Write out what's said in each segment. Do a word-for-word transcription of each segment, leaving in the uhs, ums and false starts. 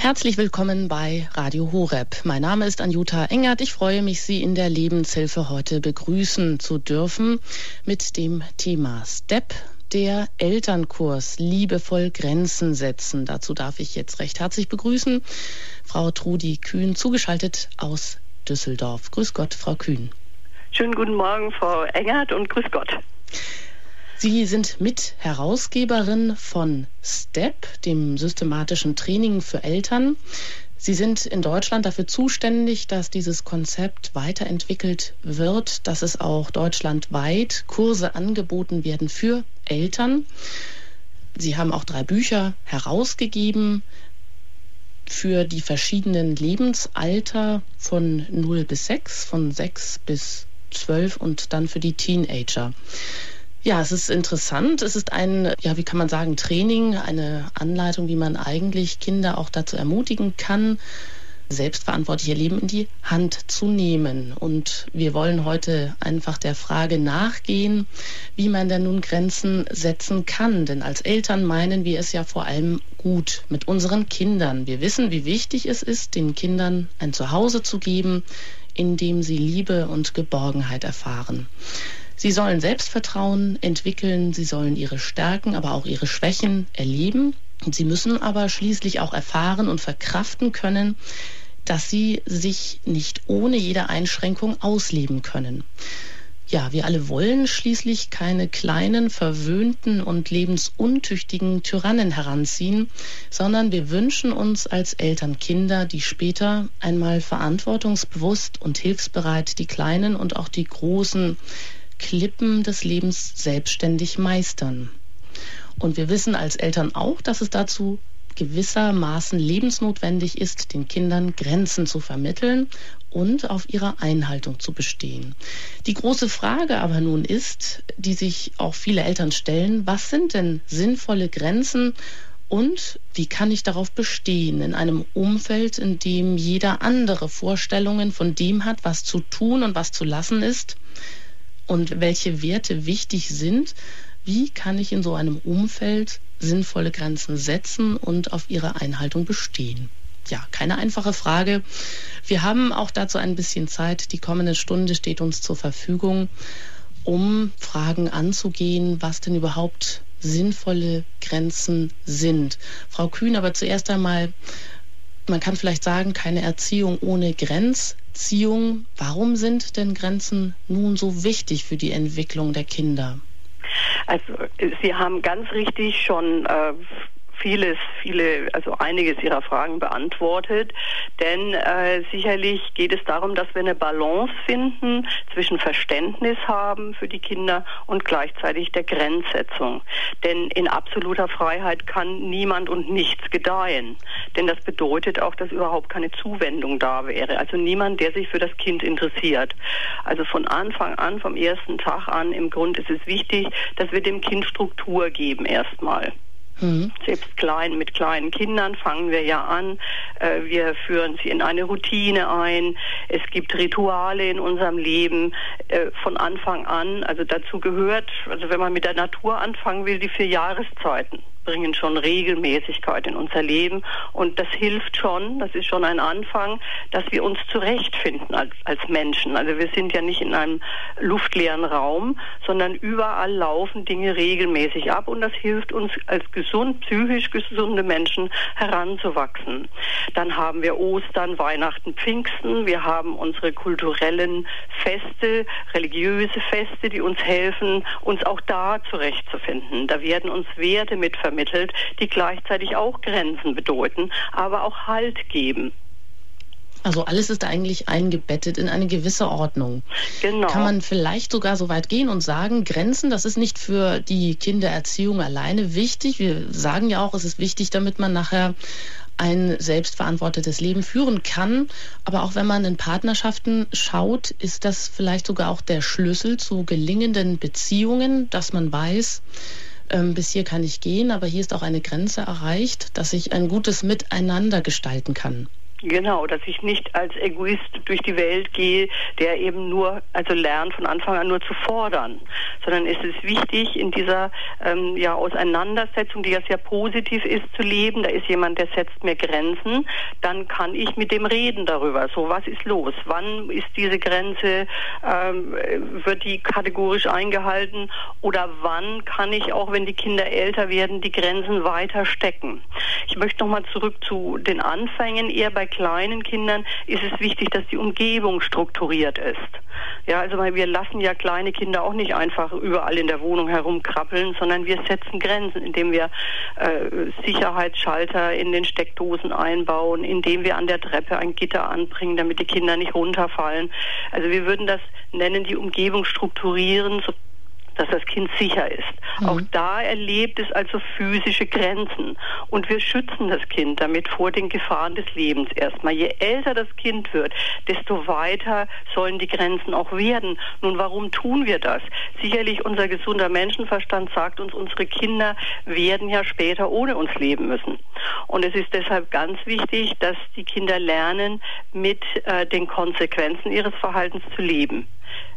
Herzlich willkommen bei Radio Horeb. Mein Name ist Anjuta Engert. Ich freue mich, Sie in der Lebenshilfe heute begrüßen zu dürfen mit dem Thema STEP, der Elternkurs Liebevoll Grenzen setzen. Dazu darf ich jetzt recht herzlich begrüßen Frau Trudi Kühn, zugeschaltet aus Düsseldorf. Grüß Gott, Frau Kühn. Schönen guten Morgen, Frau Engert, und grüß Gott. Sie sind Mitherausgeberin von STEP, dem systematischen Training für Eltern. Sie sind in Deutschland dafür zuständig, dass dieses Konzept weiterentwickelt wird, dass es auch deutschlandweit Kurse angeboten werden für Eltern. Sie haben auch drei Bücher herausgegeben für die verschiedenen Lebensalter von null bis sechs, von sechs bis zwölf und dann für die Teenager. Ja, es ist interessant. Es ist ein, ja, wie kann man sagen, Training, eine Anleitung, wie man eigentlich Kinder auch dazu ermutigen kann, selbstverantwortlich ihr Leben in die Hand zu nehmen. Und wir wollen heute einfach der Frage nachgehen, wie man denn nun Grenzen setzen kann. Denn als Eltern meinen wir es ja vor allem gut mit unseren Kindern. Wir wissen, wie wichtig es ist, den Kindern ein Zuhause zu geben, in dem sie Liebe und Geborgenheit erfahren. Sie sollen Selbstvertrauen entwickeln, sie sollen ihre Stärken, aber auch ihre Schwächen erleben. Und sie müssen aber schließlich auch erfahren und verkraften können, dass sie sich nicht ohne jede Einschränkung ausleben können. Ja, wir alle wollen schließlich keine kleinen, verwöhnten und lebensuntüchtigen Tyrannen heranziehen, sondern wir wünschen uns als Eltern Kinder, die später einmal verantwortungsbewusst und hilfsbereit die kleinen und auch die großen Klippen des Lebens selbstständig meistern. Und wir wissen als Eltern auch, dass es dazu gewissermaßen lebensnotwendig ist, den Kindern Grenzen zu vermitteln und auf ihre Einhaltung zu bestehen. Die große Frage aber nun ist, die sich auch viele Eltern stellen, was sind denn sinnvolle Grenzen und wie kann ich darauf bestehen in einem Umfeld, in dem jeder andere Vorstellungen von dem hat, was zu tun und was zu lassen ist? Und welche Werte wichtig sind, wie kann ich in so einem Umfeld sinnvolle Grenzen setzen und auf ihre Einhaltung bestehen? Ja, keine einfache Frage. Wir haben auch dazu ein bisschen Zeit. Die kommende Stunde steht uns zur Verfügung, um Fragen anzugehen, was denn überhaupt sinnvolle Grenzen sind. Frau Kühn, aber zuerst einmal, man kann vielleicht sagen, keine Erziehung ohne Grenzziehung. Warum sind denn Grenzen nun so wichtig für die Entwicklung der Kinder? Also Sie haben ganz richtig schon äh, vieles, viele, also einiges Ihrer Fragen beantwortet, denn äh, sicherlich geht es darum, dass wir eine Balance finden zwischen Verständnis haben für die Kinder und gleichzeitig der Grenzsetzung. Denn in absoluter Freiheit kann niemand und nichts gedeihen. Denn das bedeutet auch, dass überhaupt keine Zuwendung da wäre. Also niemand, der sich für das Kind interessiert. Also von Anfang an, vom ersten Tag an, im Grunde ist es wichtig, dass wir dem Kind Struktur geben erstmal. Mhm. Selbst klein, mit kleinen Kindern fangen wir ja an. Äh, wir führen sie in eine Routine ein. Es gibt Rituale in unserem Leben äh, von Anfang an. Also dazu gehört, also wenn man mit der Natur anfangen will, die vier Jahreszeiten bringen schon Regelmäßigkeit in unser Leben und das hilft schon, das ist schon ein Anfang, dass wir uns zurechtfinden als, als Menschen. Also wir sind ja nicht in einem luftleeren Raum, sondern überall laufen Dinge regelmäßig ab und das hilft uns als gesund, psychisch gesunde Menschen heranzuwachsen. Dann haben wir Ostern, Weihnachten, Pfingsten, wir haben unsere kulturellen Feste, religiöse Feste, die uns helfen, uns auch da zurechtzufinden. Da werden uns Werte mit vermittelt, die gleichzeitig auch Grenzen bedeuten, aber auch Halt geben. Also alles ist eigentlich eingebettet in eine gewisse Ordnung. Genau. Kann man vielleicht sogar so weit gehen und sagen, Grenzen, das ist nicht für die Kindererziehung alleine wichtig. Wir sagen ja auch, es ist wichtig, damit man nachher ein selbstverantwortetes Leben führen kann. Aber auch wenn man in Partnerschaften schaut, ist das vielleicht sogar auch der Schlüssel zu gelingenden Beziehungen, dass man weiß, ähm, bis hier kann ich gehen, aber hier ist auch eine Grenze erreicht, dass ich ein gutes Miteinander gestalten kann. Genau, dass ich nicht als Egoist durch die Welt gehe, der eben nur, also lernt von Anfang an nur zu fordern, sondern es ist wichtig, in dieser ähm, ja, Auseinandersetzung, die ja sehr positiv ist, zu leben. Da ist jemand, der setzt mir Grenzen, dann kann ich mit dem reden darüber. So, was ist los? Wann ist diese Grenze, ähm, wird die kategorisch eingehalten? Oder wann kann ich auch, wenn die Kinder älter werden, die Grenzen weiter stecken? Ich möchte nochmal zurück zu den Anfängen. Eher bei kleinen Kindern ist es wichtig, dass die Umgebung strukturiert ist. Ja, also weil wir lassen ja kleine Kinder auch nicht einfach überall in der Wohnung herumkrabbeln, sondern wir setzen Grenzen, indem wir äh, Sicherheitsschalter in den Steckdosen einbauen, indem wir an der Treppe ein Gitter anbringen, damit die Kinder nicht runterfallen. Also wir würden das nennen, die Umgebung strukturieren, so dass das Kind sicher ist. Mhm. Auch da erlebt es also physische Grenzen. Und wir schützen das Kind damit vor den Gefahren des Lebens erstmal. Je älter das Kind wird, desto weiter sollen die Grenzen auch werden. Nun, warum tun wir das? Sicherlich unser gesunder Menschenverstand sagt uns, unsere Kinder werden ja später ohne uns leben müssen. Und es ist deshalb ganz wichtig, dass die Kinder lernen, mit äh, den Konsequenzen ihres Verhaltens zu leben.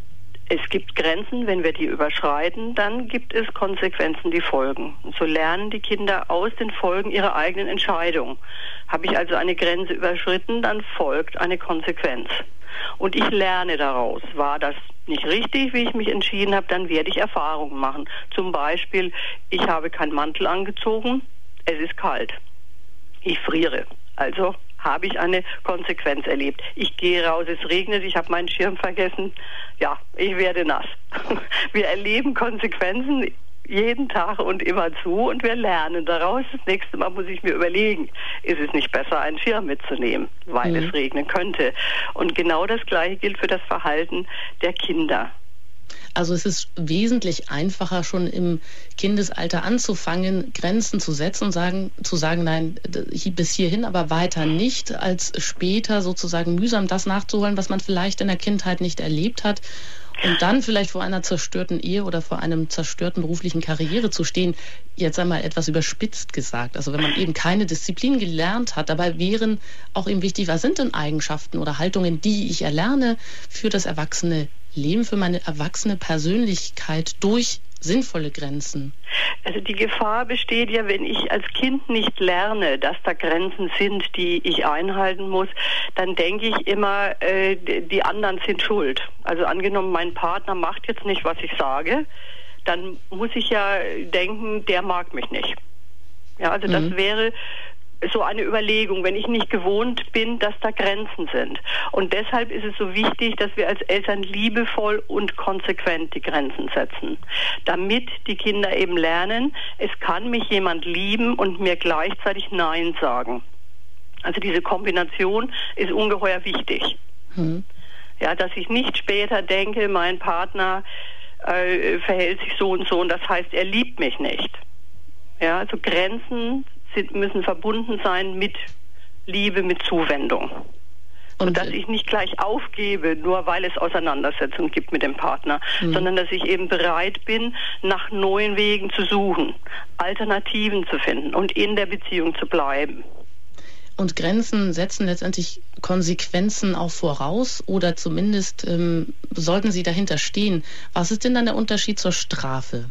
Es gibt Grenzen, wenn wir die überschreiten, dann gibt es Konsequenzen, die folgen. Und so lernen die Kinder aus den Folgen ihrer eigenen Entscheidung. Habe ich also eine Grenze überschritten, dann folgt eine Konsequenz. Und ich lerne daraus. War das nicht richtig, wie ich mich entschieden habe, dann werde ich Erfahrungen machen. Zum Beispiel, ich habe keinen Mantel angezogen, es ist kalt. Ich friere. Also habe ich eine Konsequenz erlebt. Ich gehe raus, es regnet, ich habe meinen Schirm vergessen. Ja, ich werde nass. Wir erleben Konsequenzen jeden Tag und immer zu und wir lernen daraus. Das nächste Mal muss ich mir überlegen, ist es nicht besser, einen Schirm mitzunehmen, weil mhm. es regnen könnte. Und genau das Gleiche gilt für das Verhalten der Kinder. Also es ist wesentlich einfacher, schon im Kindesalter anzufangen, Grenzen zu setzen und sagen, zu sagen, nein, bis hierhin, aber weiter nicht, als später sozusagen mühsam das nachzuholen, was man vielleicht in der Kindheit nicht erlebt hat. Und dann vielleicht vor einer zerstörten Ehe oder vor einem zerstörten beruflichen Karriere zu stehen, jetzt einmal etwas überspitzt gesagt. Also wenn man eben keine Disziplin gelernt hat, dabei wären auch eben wichtig, was sind denn Eigenschaften oder Haltungen, die ich erlerne für das erwachsene Leben, für meine erwachsene Persönlichkeit durch sinnvolle Grenzen? Also die Gefahr besteht ja, wenn ich als Kind nicht lerne, dass da Grenzen sind, die ich einhalten muss, dann denke ich immer, äh, die anderen sind schuld. Also angenommen, mein Partner macht jetzt nicht, was ich sage, dann muss ich ja denken, der mag mich nicht. Ja, also mhm. das wäre so eine Überlegung, wenn ich nicht gewohnt bin, dass da Grenzen sind. Und deshalb ist es so wichtig, dass wir als Eltern liebevoll und konsequent die Grenzen setzen, damit die Kinder eben lernen, es kann mich jemand lieben und mir gleichzeitig Nein sagen. Also diese Kombination ist ungeheuer wichtig. Hm. Ja, dass ich nicht später denke, mein Partner äh, verhält sich so und so und das heißt, er liebt mich nicht. Ja, also Grenzen sind, müssen verbunden sein mit Liebe, mit Zuwendung. Und dass ich nicht gleich aufgebe, nur weil es Auseinandersetzungen gibt mit dem Partner, mhm. sondern dass ich eben bereit bin, nach neuen Wegen zu suchen, Alternativen zu finden und in der Beziehung zu bleiben. Und Grenzen setzen letztendlich Konsequenzen auch voraus oder zumindest ähm, sollten sie dahinter stehen. Was ist denn dann der Unterschied zur Strafe?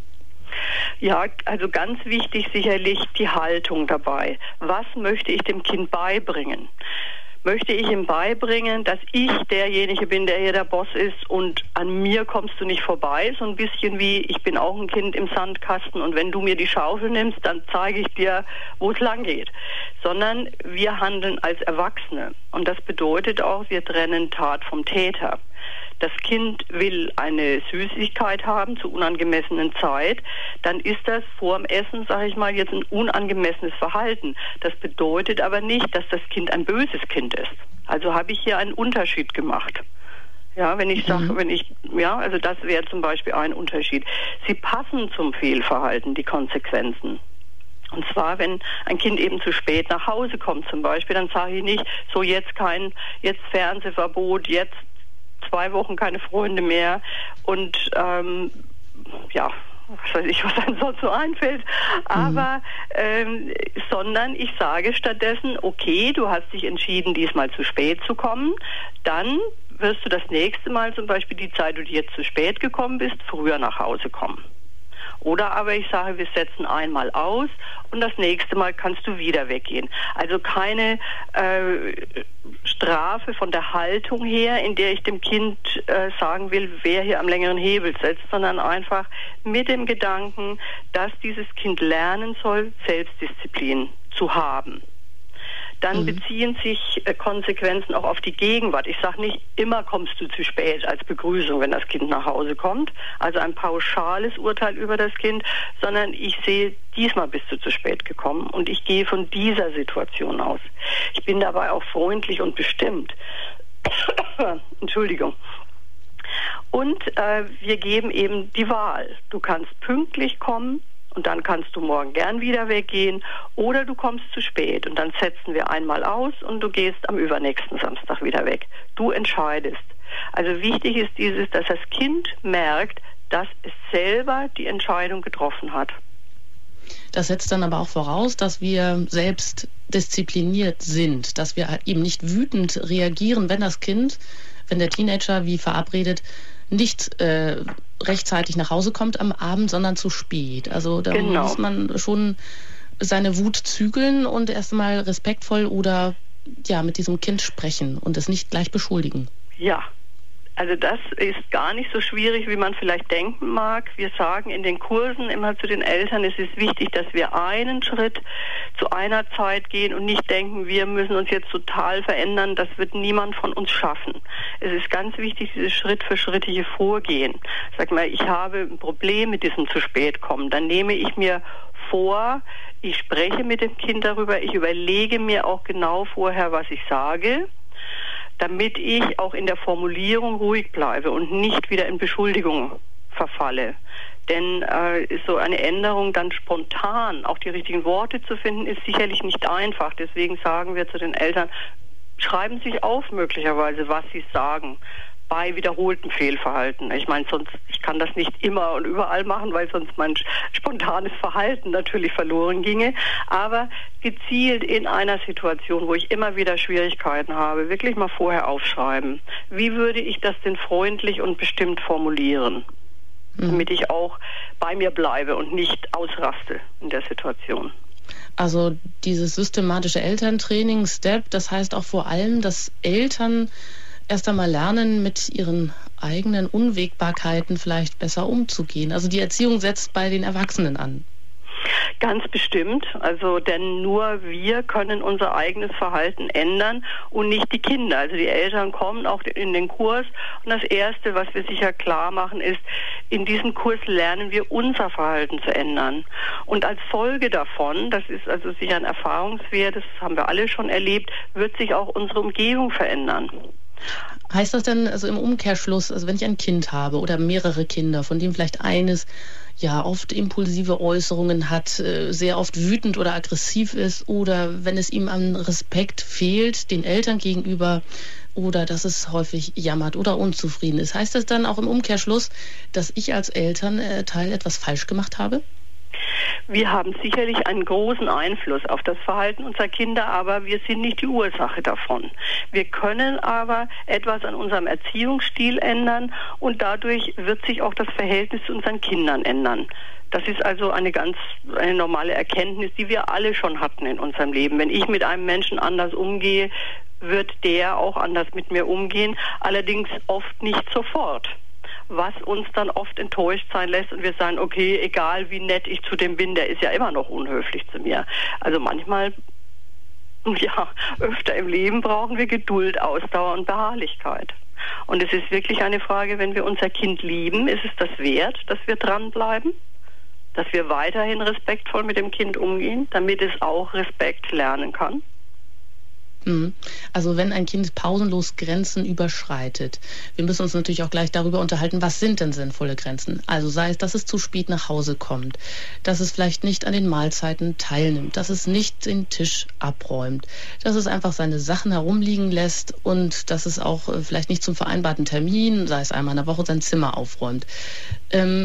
Ja, also ganz wichtig sicherlich die Haltung dabei. Was möchte ich dem Kind beibringen? Möchte ich ihm beibringen, dass ich derjenige bin, der hier der Boss ist und an mir kommst du nicht vorbei? So ein bisschen wie, ich bin auch ein Kind im Sandkasten und wenn du mir die Schaufel nimmst, dann zeige ich dir, wo es lang geht. Sondern wir handeln als Erwachsene. Und das bedeutet auch, wir trennen Tat vom Täter. Das Kind will eine Süßigkeit haben zur unangemessenen Zeit, dann ist das vor dem Essen, sage ich mal, jetzt ein unangemessenes Verhalten. Das bedeutet aber nicht, dass das Kind ein böses Kind ist. Also habe ich hier einen Unterschied gemacht. Ja, wenn ich sage, mhm. wenn ich, ja, also das wäre zum Beispiel ein Unterschied. Sie passen zum Fehlverhalten, die Konsequenzen. Und zwar, wenn ein Kind eben zu spät nach Hause kommt zum Beispiel, dann sage ich nicht, so jetzt kein, jetzt Fernsehverbot, jetzt zwei Wochen keine Freunde mehr und ähm, ja, was weiß ich, was einem sonst so einfällt, aber mhm. ähm, sondern ich sage stattdessen, okay, du hast dich entschieden, diesmal zu spät zu kommen, dann wirst du das nächste Mal zum Beispiel die Zeit, wo du jetzt zu spät gekommen bist, früher nach Hause kommen. Oder aber ich sage, wir setzen einmal aus und das nächste Mal kannst du wieder weggehen. Also keine äh, Strafe von der Haltung her, in der ich dem Kind äh, sagen will, wer hier am längeren Hebel sitzt, sondern einfach mit dem Gedanken, dass dieses Kind lernen soll, Selbstdisziplin zu haben. Dann mhm. beziehen sich äh, Konsequenzen auch auf die Gegenwart. Ich sage nicht, immer kommst du zu spät als Begrüßung, wenn das Kind nach Hause kommt. Also ein pauschales Urteil über das Kind, sondern ich sehe, diesmal bist du zu spät gekommen und ich gehe von dieser Situation aus. Ich bin dabei auch freundlich und bestimmt. Entschuldigung. Und äh, wir geben eben die Wahl. Du kannst pünktlich kommen, und dann kannst du morgen gern wieder weggehen oder du kommst zu spät und dann setzen wir einmal aus und du gehst am übernächsten Samstag wieder weg. Du entscheidest. Also wichtig ist dieses, dass das Kind merkt, dass es selber die Entscheidung getroffen hat. Das setzt dann aber auch voraus, dass wir selbst diszipliniert sind, dass wir eben nicht wütend reagieren, wenn das Kind, wenn der Teenager wie verabredet nicht äh, rechtzeitig nach Hause kommt am Abend, sondern zu spät. Also da genau. muss man schon seine Wut zügeln und erstmal respektvoll oder ja mit diesem Kind sprechen und es nicht gleich beschuldigen. Ja. Also das ist gar nicht so schwierig, wie man vielleicht denken mag. Wir sagen in den Kursen immer zu den Eltern, es ist wichtig, dass wir einen Schritt zu einer Zeit gehen und nicht denken, wir müssen uns jetzt total verändern. Das wird niemand von uns schaffen. Es ist ganz wichtig, dieses Schritt-für-schrittliche Vorgehen. Sag mal, ich habe ein Problem mit diesem zu spät kommen. Dann nehme ich mir vor, ich spreche mit dem Kind darüber, ich überlege mir auch genau vorher, was ich sage, damit ich auch in der Formulierung ruhig bleibe und nicht wieder in Beschuldigungen verfalle. Denn äh, so eine Änderung dann spontan auch die richtigen Worte zu finden, ist sicherlich nicht einfach. Deswegen sagen wir zu den Eltern, schreiben Sie sich auf möglicherweise, was Sie sagen bei wiederholtem Fehlverhalten. Ich meine, sonst, ich kann das nicht immer und überall machen, weil sonst mein spontanes Verhalten natürlich verloren ginge. Aber gezielt in einer Situation, wo ich immer wieder Schwierigkeiten habe, wirklich mal vorher aufschreiben. Wie würde ich das denn freundlich und bestimmt formulieren? Mhm. Damit ich auch bei mir bleibe und nicht ausraste in der Situation. Also dieses systematische Elterntraining, STEP, das heißt auch vor allem, dass Eltern erst einmal lernen, mit ihren eigenen Unwägbarkeiten vielleicht besser umzugehen. Also die Erziehung setzt bei den Erwachsenen an. Ganz bestimmt. Also denn nur wir können unser eigenes Verhalten ändern und nicht die Kinder. Also die Eltern kommen auch in den Kurs und das Erste, was wir sicher klar machen, ist, in diesem Kurs lernen wir unser Verhalten zu ändern. Und als Folge davon, das ist also sicher ein Erfahrungswert, das haben wir alle schon erlebt, wird sich auch unsere Umgebung verändern. Heißt das denn, also im Umkehrschluss, also wenn ich ein Kind habe oder mehrere Kinder, von dem vielleicht eines ja oft impulsive Äußerungen hat, sehr oft wütend oder aggressiv ist oder wenn es ihm an Respekt fehlt, den Eltern gegenüber oder dass es häufig jammert oder unzufrieden ist, heißt das dann auch im Umkehrschluss, dass ich als Elternteil etwas falsch gemacht habe? Wir haben sicherlich einen großen Einfluss auf das Verhalten unserer Kinder, aber wir sind nicht die Ursache davon. Wir können aber etwas an unserem Erziehungsstil ändern und dadurch wird sich auch das Verhältnis zu unseren Kindern ändern. Das ist also eine ganz eine normale Erkenntnis, die wir alle schon hatten in unserem Leben. Wenn ich mit einem Menschen anders umgehe, wird der auch anders mit mir umgehen, allerdings oft nicht sofort. Was uns dann oft enttäuscht sein lässt und wir sagen, okay, egal wie nett ich zu dem bin, der ist ja immer noch unhöflich zu mir. Also manchmal, ja, öfter im Leben brauchen wir Geduld, Ausdauer und Beharrlichkeit. Und es ist wirklich eine Frage, wenn wir unser Kind lieben, ist es das wert, dass wir dranbleiben? Dass wir weiterhin respektvoll mit dem Kind umgehen, damit es auch Respekt lernen kann? Also wenn ein Kind pausenlos Grenzen überschreitet, wir müssen uns natürlich auch gleich darüber unterhalten, was sind denn sinnvolle Grenzen? Also sei es, dass es zu spät nach Hause kommt, dass es vielleicht nicht an den Mahlzeiten teilnimmt, dass es nicht den Tisch abräumt, dass es einfach seine Sachen herumliegen lässt und dass es auch vielleicht nicht zum vereinbarten Termin, sei es einmal in der Woche, sein Zimmer aufräumt. Ähm,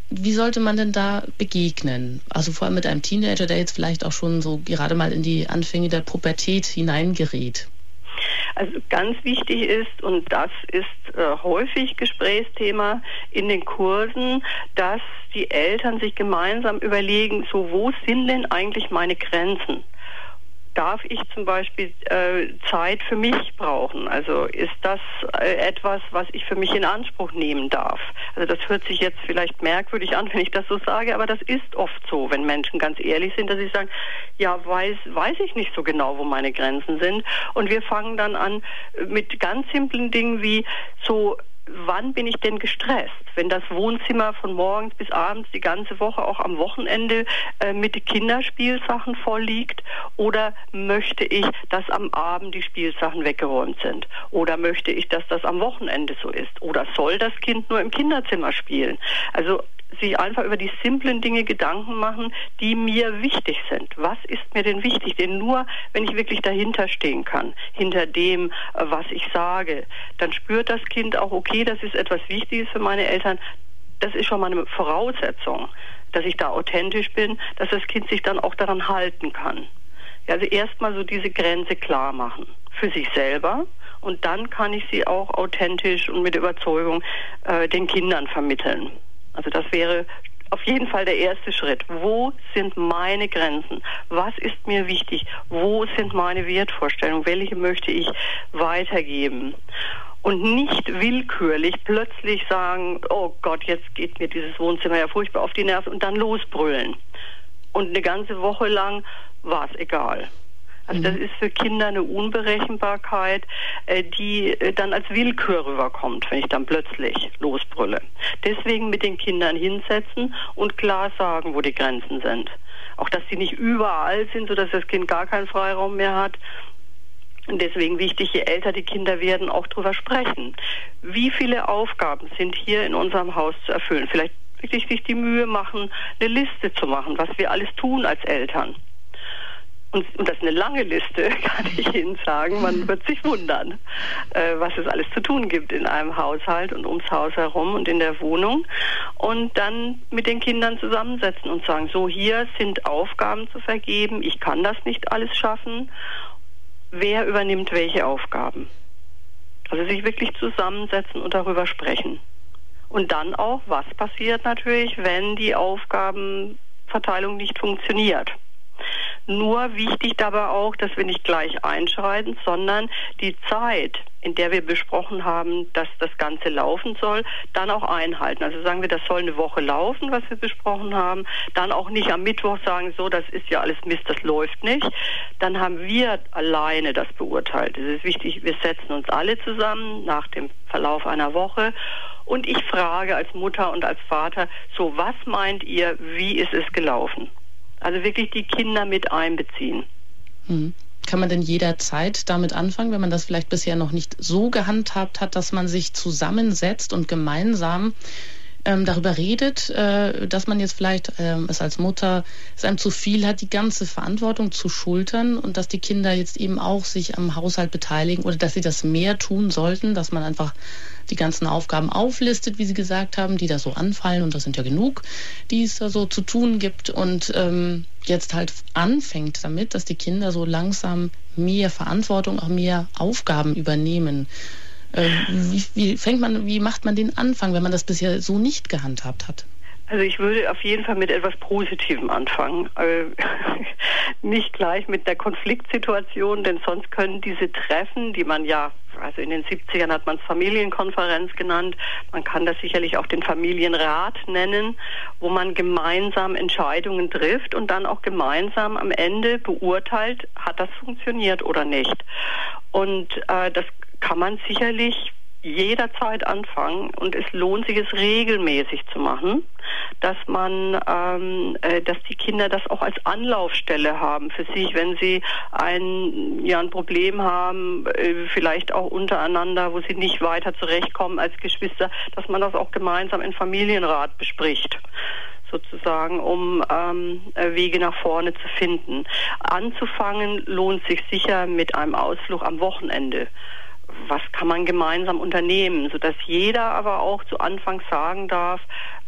wie sollte man denn da begegnen? Also vor allem mit einem Teenager, der jetzt vielleicht auch schon so gerade mal in die Anfänge der Pubertät hineingerät. Also ganz wichtig ist, und das ist äh, häufig Gesprächsthema in den Kursen, dass die Eltern sich gemeinsam überlegen, so wo sind denn eigentlich meine Grenzen? Darf ich zum Beispiel äh, Zeit für mich brauchen? Also ist das äh, etwas, was ich für mich in Anspruch nehmen darf? Also das hört sich jetzt vielleicht merkwürdig an, wenn ich das so sage, aber das ist oft so, wenn Menschen ganz ehrlich sind, dass sie sagen, ja, weiß, weiß ich nicht so genau, wo meine Grenzen sind. Und wir fangen dann an mit ganz simplen Dingen wie so, wann bin ich denn gestresst? Wenn das Wohnzimmer von morgens bis abends die ganze Woche, auch am Wochenende, äh, mit Kinderspielsachen voll liegt? Oder möchte ich, dass am Abend die Spielsachen weggeräumt sind? Oder möchte ich, dass das am Wochenende so ist? Oder soll das Kind nur im Kinderzimmer spielen? Also sich einfach über die simplen Dinge Gedanken machen, die mir wichtig sind. Was ist mir denn wichtig? Denn nur, wenn ich wirklich dahinter stehen kann, hinter dem, was ich sage, dann spürt das Kind auch, okay, das ist etwas Wichtiges für meine Eltern. Das ist schon mal eine Voraussetzung, dass ich da authentisch bin, dass das Kind sich dann auch daran halten kann. Ja, also erstmal so diese Grenze klar machen für sich selber. Und dann kann ich sie auch authentisch und mit Überzeugung äh, den Kindern vermitteln. Also das wäre auf jeden Fall der erste Schritt. Wo sind meine Grenzen? Was ist mir wichtig? Wo sind meine Wertvorstellungen? Welche möchte ich weitergeben? Und nicht willkürlich plötzlich sagen, oh Gott, jetzt geht mir dieses Wohnzimmer ja furchtbar auf die Nerven und dann losbrüllen. Und eine ganze Woche lang war es egal. Also das ist für Kinder eine Unberechenbarkeit, die dann als Willkür rüberkommt, wenn ich dann plötzlich losbrülle. Deswegen mit den Kindern hinsetzen und klar sagen, wo die Grenzen sind. Auch, dass sie nicht überall sind, sodass das Kind gar keinen Freiraum mehr hat. Und deswegen wichtig, je älter die Kinder werden, auch drüber sprechen. Wie viele Aufgaben sind hier in unserem Haus zu erfüllen? Vielleicht wirklich sich die Mühe machen, eine Liste zu machen, was wir alles tun als Eltern. Und, und das ist eine lange Liste, kann ich Ihnen sagen. Man wird sich wundern, äh, was es alles zu tun gibt in einem Haushalt und ums Haus herum und in der Wohnung. Und dann mit den Kindern zusammensetzen und sagen, so, hier sind Aufgaben zu vergeben, ich kann das nicht alles schaffen. Wer übernimmt welche Aufgaben? Also sich wirklich zusammensetzen und darüber sprechen. Und dann auch, was passiert natürlich, wenn die Aufgabenverteilung nicht funktioniert. Nur wichtig dabei auch, dass wir nicht gleich einschreiten, sondern die Zeit, in der wir besprochen haben, dass das Ganze laufen soll, dann auch einhalten. Also sagen wir, das soll eine Woche laufen, was wir besprochen haben. Dann auch nicht am Mittwoch sagen, so, das ist ja alles Mist, das läuft nicht. Dann haben wir alleine das beurteilt. Es ist wichtig, wir setzen uns alle zusammen nach dem Verlauf einer Woche. Und ich frage als Mutter und als Vater, so, was meint ihr, wie ist es gelaufen? Also wirklich die Kinder mit einbeziehen. Hm. Kann man denn jederzeit damit anfangen, wenn man das vielleicht bisher noch nicht so gehandhabt hat, dass man sich zusammensetzt und gemeinsam ähm, darüber redet, äh, dass man jetzt vielleicht ähm, es als Mutter es einem zu viel hat, die ganze Verantwortung zu schultern und dass die Kinder jetzt eben auch sich am Haushalt beteiligen oder dass sie das mehr tun sollten, dass man einfach die ganzen Aufgaben auflistet, wie Sie gesagt haben, die da so anfallen, und das sind ja genug, die es da so zu tun gibt, und ähm, jetzt halt anfängt damit, dass die Kinder so langsam mehr Verantwortung, auch mehr Aufgaben übernehmen. Äh, wie, wie fängt man, wie macht man den Anfang, wenn man das bisher so nicht gehandhabt hat? Also ich würde auf jeden Fall mit etwas Positivem anfangen. Äh, nicht gleich mit der Konfliktsituation, denn sonst können diese Treffen, die man ja, also in den siebzigern hat man es Familienkonferenz genannt, man kann das sicherlich auch den Familienrat nennen, wo man gemeinsam Entscheidungen trifft und dann auch gemeinsam am Ende beurteilt, hat das funktioniert oder nicht. Und äh, das kann man sicherlich jederzeit anfangen, und es lohnt sich, es regelmäßig zu machen, dass man, ähm, äh, dass die Kinder das auch als Anlaufstelle haben für sich, wenn sie ein, ja, ein Problem haben, äh, vielleicht auch untereinander, wo sie nicht weiter zurechtkommen als Geschwister, dass man das auch gemeinsam im Familienrat bespricht, sozusagen, um ähm, Wege nach vorne zu finden. Anzufangen lohnt sich sicher mit einem Ausflug am Wochenende. Was kann man gemeinsam unternehmen, sodass jeder aber auch zu Anfang sagen darf,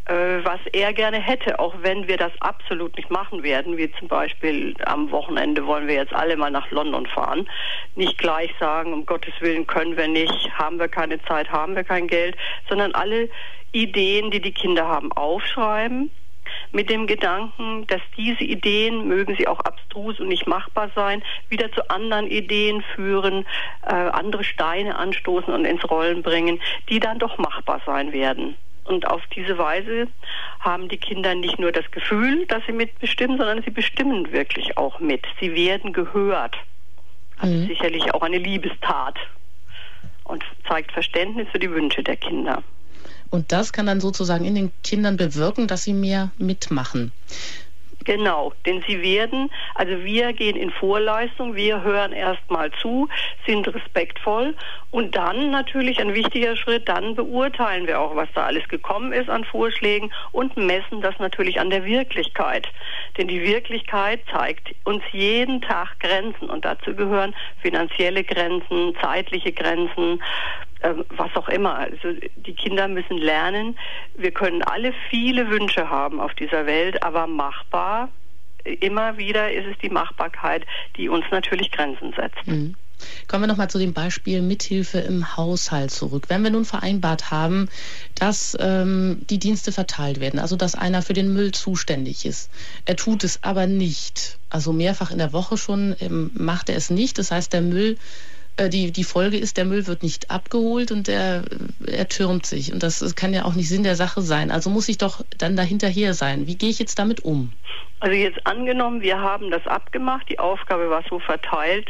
was er gerne hätte, auch wenn wir das absolut nicht machen werden, wie zum Beispiel am Wochenende wollen wir jetzt alle mal nach London fahren, nicht gleich sagen, um Gottes Willen können wir nicht, haben wir keine Zeit, haben wir kein Geld, sondern alle Ideen, die die Kinder haben, aufschreiben, mit dem Gedanken, dass diese Ideen, mögen sie auch abstrus und nicht machbar sein, wieder zu anderen Ideen führen, äh, andere Steine anstoßen und ins Rollen bringen, die dann doch machbar sein werden. Und auf diese Weise haben die Kinder nicht nur das Gefühl, dass sie mitbestimmen, sondern sie bestimmen wirklich auch mit. Sie werden gehört. Das ist sicherlich auch eine Liebestat und zeigt Verständnis für die Wünsche der Kinder. Und das kann dann sozusagen in den Kindern bewirken, dass sie mehr mitmachen. Genau, denn sie werden, also wir gehen in Vorleistung, wir hören erstmal zu, sind respektvoll und dann natürlich ein wichtiger Schritt, dann beurteilen wir auch, was da alles gekommen ist an Vorschlägen und messen das natürlich an der Wirklichkeit. Denn die Wirklichkeit zeigt uns jeden Tag Grenzen und dazu gehören finanzielle Grenzen, zeitliche Grenzen, was auch immer. Also die Kinder müssen lernen, wir können alle viele Wünsche haben auf dieser Welt, aber machbar, immer wieder ist es die Machbarkeit, die uns natürlich Grenzen setzt. Mhm. Kommen wir nochmal zu dem Beispiel Mithilfe im Haushalt zurück. Wenn wir nun vereinbart haben, dass ähm, die Dienste verteilt werden, also dass einer für den Müll zuständig ist, er tut es aber nicht, also mehrfach in der Woche schon ähm, macht er es nicht, das heißt der Müll Die, die Folge ist, der Müll wird nicht abgeholt und er, er türmt sich. Und das, das kann ja auch nicht Sinn der Sache sein. Also muss ich doch dann dahinterher sein. Wie gehe ich jetzt damit um? Also jetzt angenommen, wir haben das abgemacht, die Aufgabe war so verteilt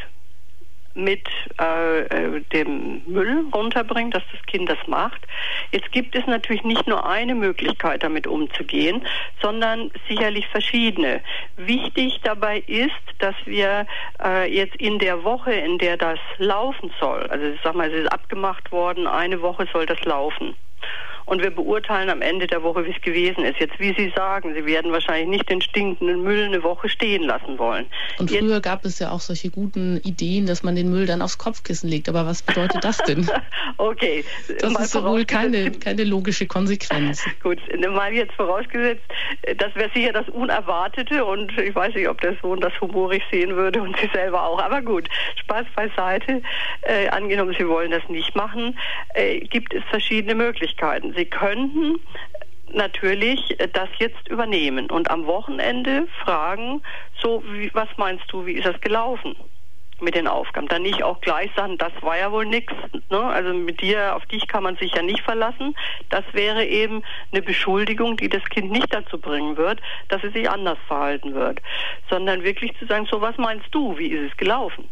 mit äh, dem Müll runterbringen, dass das Kind das macht. Jetzt gibt es natürlich nicht nur eine Möglichkeit, damit umzugehen, sondern sicherlich verschiedene. Wichtig dabei ist, dass wir äh, jetzt in der Woche, in der das laufen soll, also ich sag mal, es ist abgemacht worden, eine Woche soll das laufen. Und wir beurteilen am Ende der Woche, wie es gewesen ist. Jetzt, wie Sie sagen, Sie werden wahrscheinlich nicht den stinkenden Müll eine Woche stehen lassen wollen. Und früher Jetzt, gab es ja auch solche guten Ideen, dass man den Müll dann aufs Kopfkissen legt. Aber was bedeutet das denn? Okay. Das mal ist ja wohl keine, keine logische Konsequenz. Gut, mal jetzt vorausgesetzt, das wäre sicher das Unerwartete und ich weiß nicht, ob der Sohn das humorig sehen würde und Sie selber auch. Aber gut, Spaß beiseite. Äh, angenommen, Sie wollen das nicht machen, äh, gibt es verschiedene Möglichkeiten. Sie könnten natürlich das jetzt übernehmen und am Wochenende fragen, so, wie, was meinst du, wie ist das gelaufen mit den Aufgaben? Dann nicht auch gleich sagen, das war ja wohl nichts, ne? Also mit dir, auf dich kann man sich ja nicht verlassen. Das wäre eben eine Beschuldigung, die das Kind nicht dazu bringen wird, dass es sich anders verhalten wird, sondern wirklich zu sagen, so, was meinst du, wie ist es gelaufen?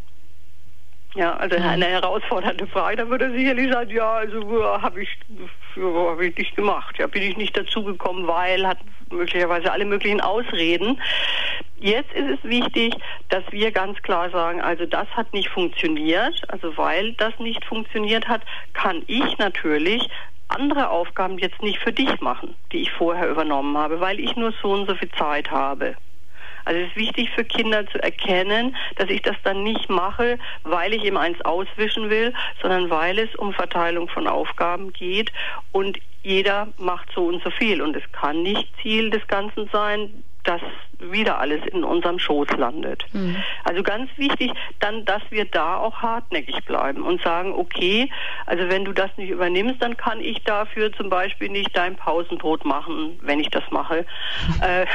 Ja, also eine herausfordernde Frage, da würde er sicherlich sagen, ja, also habe ich, hab ich nicht gemacht, ja, bin ich nicht dazu gekommen, weil, hat möglicherweise alle möglichen Ausreden. Jetzt ist es wichtig, dass wir ganz klar sagen, also das hat nicht funktioniert, also weil das nicht funktioniert hat, kann ich natürlich andere Aufgaben jetzt nicht für dich machen, die ich vorher übernommen habe, weil ich nur so und so viel Zeit habe. Also es ist wichtig für Kinder zu erkennen, dass ich das dann nicht mache, weil ich ihm eins auswischen will, sondern weil es um Verteilung von Aufgaben geht und jeder macht so und so viel. Und es kann nicht Ziel des Ganzen sein, dass wieder alles in unserem Schoß landet. Mhm. Also ganz wichtig, dann, dass wir da auch hartnäckig bleiben und sagen, okay, also wenn du das nicht übernimmst, dann kann ich dafür zum Beispiel nicht dein Pausenbrot machen, wenn ich das mache. äh,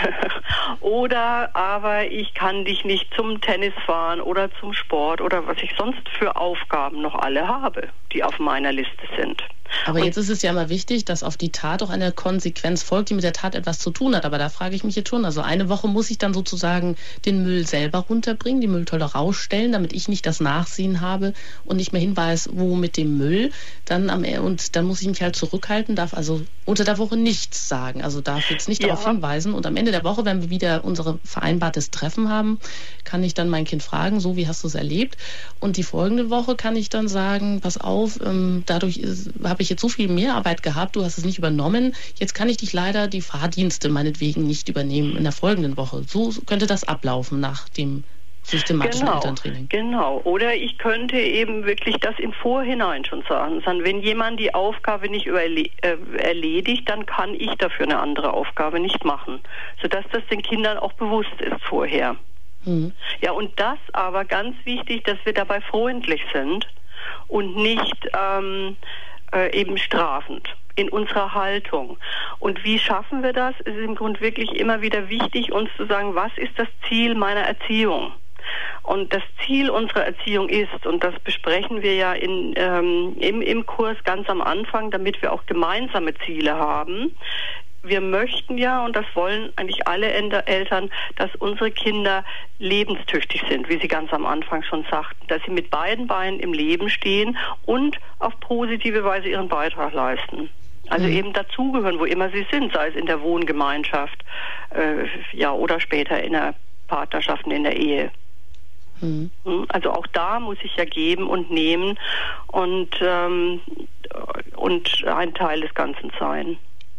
oder aber ich kann dich nicht zum Tennis fahren oder zum Sport oder was ich sonst für Aufgaben noch alle habe, die auf meiner Liste sind. Aber jetzt ist es ja immer wichtig, dass auf die Tat auch eine Konsequenz folgt, die mit der Tat etwas zu tun hat. Aber da frage ich mich jetzt schon, also eine Woche muss ich dann sozusagen den Müll selber runterbringen, die Mülltonne rausstellen, damit ich nicht das Nachsehen habe und nicht mehr hinweis, wo mit dem Müll. Dann am, und dann muss ich mich halt zurückhalten, darf also unter der Woche nichts sagen, also darf jetzt nicht ja. darauf hinweisen. Und am Ende der Woche, wenn wir wieder unsere vereinbartes Treffen haben, kann ich dann mein Kind fragen, so wie hast du es erlebt? Und die folgende Woche kann ich dann sagen, pass auf, ähm, dadurch habe ich jetzt so viel Mehrarbeit gehabt, du hast es nicht übernommen, jetzt kann ich dich leider die Fahrdienste meinetwegen nicht übernehmen in der folgenden Woche. So könnte das ablaufen nach dem systematischen genau, Elterntraining. Genau. Oder ich könnte eben wirklich das im Vorhinein schon sagen. Wenn jemand die Aufgabe nicht überle- äh, erledigt, dann kann ich dafür eine andere Aufgabe nicht machen. Sodass das den Kindern auch bewusst ist vorher. Mhm. Ja, und das aber ganz wichtig, dass wir dabei freundlich sind und nicht ähm, äh, eben strafend in unserer Haltung. Und wie schaffen wir das? Es ist im Grunde wirklich immer wieder wichtig, uns zu sagen, was ist das Ziel meiner Erziehung? Und das Ziel unserer Erziehung ist, und das besprechen wir ja in, ähm, im, im Kurs ganz am Anfang, damit wir auch gemeinsame Ziele haben. Wir möchten ja, und das wollen eigentlich alle Eltern, dass unsere Kinder lebenstüchtig sind, wie Sie ganz am Anfang schon sagten, dass sie mit beiden Beinen im Leben stehen und auf positive Weise ihren Beitrag leisten. Also mhm. eben dazugehören, wo immer sie sind, sei es in der Wohngemeinschaft, äh, ja, oder später in der Partnerschaft, in der Ehe. Mhm. Also auch da muss ich ja geben und nehmen und, ähm, und ein Teil des Ganzen sein.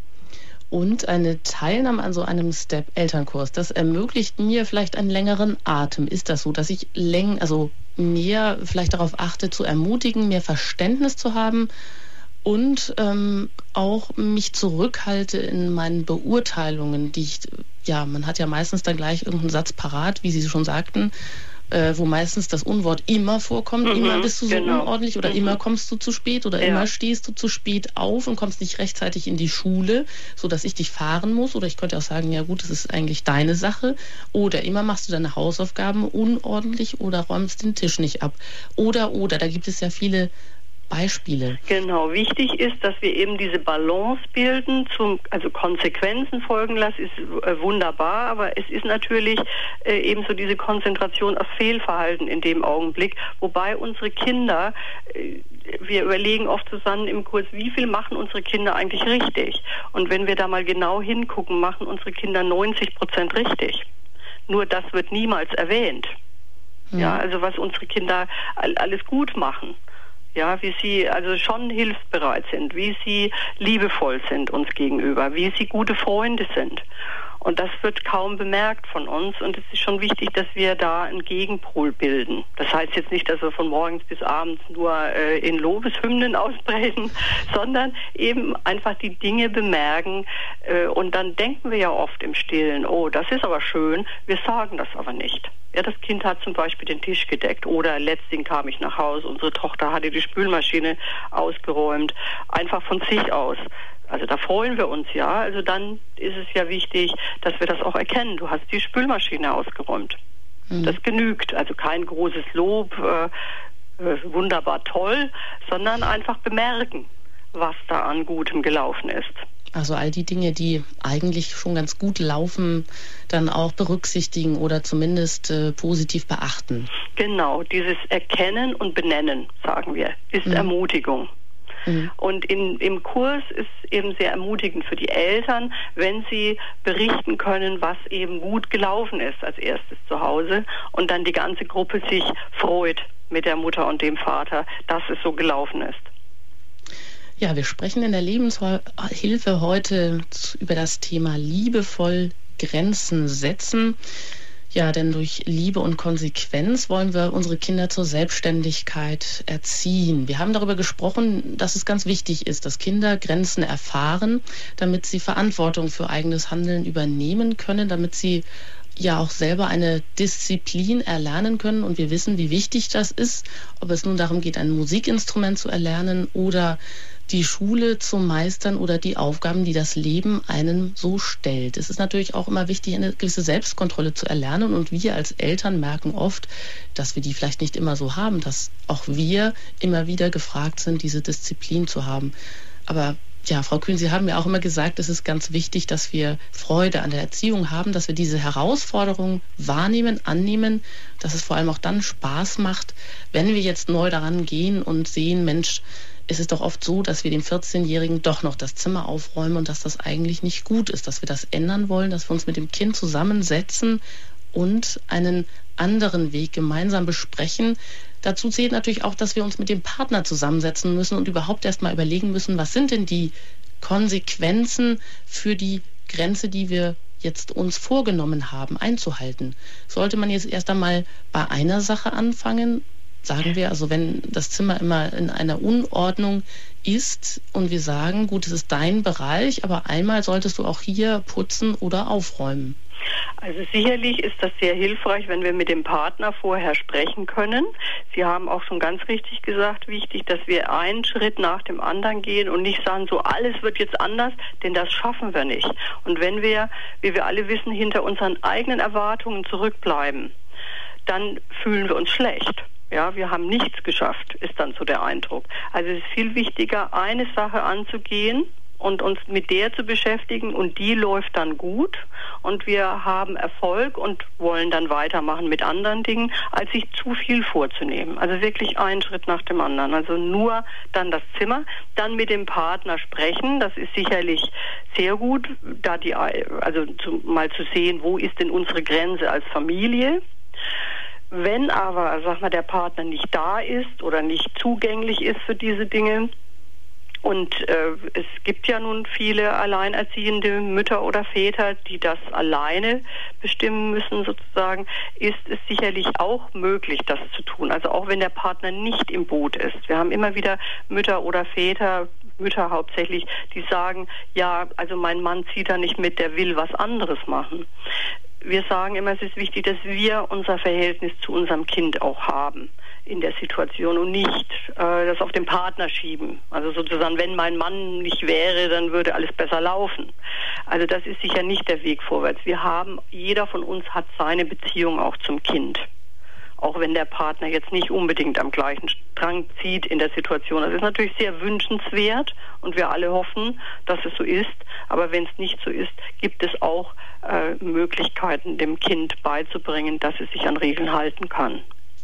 Und eine Teilnahme an so einem Step-Elternkurs, das ermöglicht mir vielleicht einen längeren Atem. Ist das so, dass ich läng, also mehr vielleicht darauf achte, zu ermutigen, mehr Verständnis zu haben und ähm, auch mich zurückhalte in meinen Beurteilungen, die ich, ja, man hat ja meistens dann gleich irgendeinen Satz parat, wie Sie schon sagten, äh, wo meistens das Unwort immer vorkommt, mhm, immer bist du so genau. unordentlich oder mhm. immer kommst du zu spät oder ja. immer stehst du zu spät auf und kommst nicht rechtzeitig in die Schule, sodass ich dich fahren muss, oder ich könnte auch sagen, ja gut, das ist eigentlich deine Sache, oder immer machst du deine Hausaufgaben unordentlich oder räumst den Tisch nicht ab, oder, oder, da gibt es ja viele Beispiele. Genau, wichtig ist, dass wir eben diese Balance bilden, zum, also Konsequenzen folgen lassen, ist äh, wunderbar, aber es ist natürlich äh, eben so diese Konzentration auf Fehlverhalten in dem Augenblick, wobei unsere Kinder, äh, wir überlegen oft zusammen im Kurs, wie viel machen unsere Kinder eigentlich richtig? Und wenn wir da mal genau hingucken, machen unsere Kinder neunzig Prozent richtig. Nur das wird niemals erwähnt. Mhm. Ja, also was unsere Kinder all, alles gut machen. Ja, wie sie also schon hilfsbereit sind, wie sie liebevoll sind uns gegenüber, wie sie gute Freunde sind. Und das wird kaum bemerkt von uns und es ist schon wichtig, dass wir da einen Gegenpol bilden. Das heißt jetzt nicht, dass wir von morgens bis abends nur äh, in Lobeshymnen ausbrechen, sondern eben einfach die Dinge bemerken äh, und dann denken wir ja oft im Stillen, oh, das ist aber schön, wir sagen das aber nicht. Ja, das Kind hat zum Beispiel den Tisch gedeckt oder letztens kam ich nach Hause, unsere Tochter hatte die Spülmaschine ausgeräumt, einfach von sich aus. Also da freuen wir uns ja, also dann ist es ja wichtig, dass wir das auch erkennen. Du hast die Spülmaschine ausgeräumt. Mhm. Das genügt, also kein großes Lob, äh, äh, wunderbar toll, sondern einfach bemerken, was da an Gutem gelaufen ist. Also all die Dinge, die eigentlich schon ganz gut laufen, dann auch berücksichtigen oder zumindest äh, positiv beachten. Genau, dieses Erkennen und Benennen, sagen wir, ist mhm. Ermutigung. Mhm. Und in, im Kurs ist eben sehr ermutigend für die Eltern, wenn sie berichten können, was eben gut gelaufen ist als erstes zu Hause und dann die ganze Gruppe sich freut mit der Mutter und dem Vater, dass es so gelaufen ist. Ja, wir sprechen in der Lebenshilfe heute über das Thema liebevoll Grenzen setzen. Ja, denn durch Liebe und Konsequenz wollen wir unsere Kinder zur Selbstständigkeit erziehen. Wir haben darüber gesprochen, dass es ganz wichtig ist, dass Kinder Grenzen erfahren, damit sie Verantwortung für eigenes Handeln übernehmen können, damit sie ja auch selber eine Disziplin erlernen können. Und wir wissen, wie wichtig das ist, ob es nun darum geht, ein Musikinstrument zu erlernen oder die Schule zu meistern oder die Aufgaben, die das Leben einem so stellt. Es ist natürlich auch immer wichtig, eine gewisse Selbstkontrolle zu erlernen. Und wir als Eltern merken oft, dass wir die vielleicht nicht immer so haben, dass auch wir immer wieder gefragt sind, diese Disziplin zu haben. Aber ja, Frau Kühn, Sie haben ja auch immer gesagt, es ist ganz wichtig, dass wir Freude an der Erziehung haben, dass wir diese Herausforderung wahrnehmen, annehmen, dass es vor allem auch dann Spaß macht, wenn wir jetzt neu daran gehen und sehen, Mensch, es ist doch oft so, dass wir dem vierzehnjährigen doch noch das Zimmer aufräumen und dass das eigentlich nicht gut ist, dass wir das ändern wollen, dass wir uns mit dem Kind zusammensetzen und einen anderen Weg gemeinsam besprechen. Dazu zählt natürlich auch, dass wir uns mit dem Partner zusammensetzen müssen und überhaupt erst mal überlegen müssen, was sind denn die Konsequenzen für die Grenze, die wir jetzt uns vorgenommen haben, einzuhalten? Sollte man jetzt erst einmal bei einer Sache anfangen? Sagen wir, also wenn das Zimmer immer in einer Unordnung ist und wir sagen, gut, es ist dein Bereich, aber einmal solltest du auch hier putzen oder aufräumen. Also sicherlich ist das sehr hilfreich, wenn wir mit dem Partner vorher sprechen können. Sie haben auch schon ganz richtig gesagt, wichtig, dass wir einen Schritt nach dem anderen gehen und nicht sagen, so alles wird jetzt anders, denn das schaffen wir nicht. Und wenn wir, wie wir alle wissen, hinter unseren eigenen Erwartungen zurückbleiben, dann fühlen wir uns schlecht. Ja, wir haben nichts geschafft, ist dann so der Eindruck. Also es ist viel wichtiger, eine Sache anzugehen und uns mit der zu beschäftigen und die läuft dann gut und wir haben Erfolg und wollen dann weitermachen mit anderen Dingen, als sich zu viel vorzunehmen. Also wirklich einen Schritt nach dem anderen. Also nur dann das Zimmer, dann mit dem Partner sprechen, das ist sicherlich sehr gut, da die, also zu, mal zu sehen, wo ist denn unsere Grenze als Familie. Wenn aber, sag mal, der Partner nicht da ist oder nicht zugänglich ist für diese Dinge, und äh, es gibt ja nun viele alleinerziehende Mütter oder Väter, die das alleine bestimmen müssen sozusagen, ist es sicherlich auch möglich, das zu tun. Also auch wenn der Partner nicht im Boot ist. Wir haben immer wieder Mütter oder Väter, Mütter hauptsächlich, die sagen, ja, also mein Mann zieht da nicht mit, der will was anderes machen. Wir sagen immer, es ist wichtig, dass wir unser Verhältnis zu unserem Kind auch haben in der Situation und nicht äh, das auf den Partner schieben. Also sozusagen, wenn mein Mann nicht wäre, dann würde alles besser laufen. Also das ist sicher nicht der Weg vorwärts. Wir haben, jeder von uns hat seine Beziehung auch zum Kind. Auch wenn der Partner jetzt nicht unbedingt am gleichen Strang zieht in der Situation. Das ist natürlich sehr wünschenswert und wir alle hoffen, dass es so ist. Aber wenn es nicht so ist, gibt es auch äh, Möglichkeiten, dem Kind beizubringen, dass es sich an Regeln halten kann.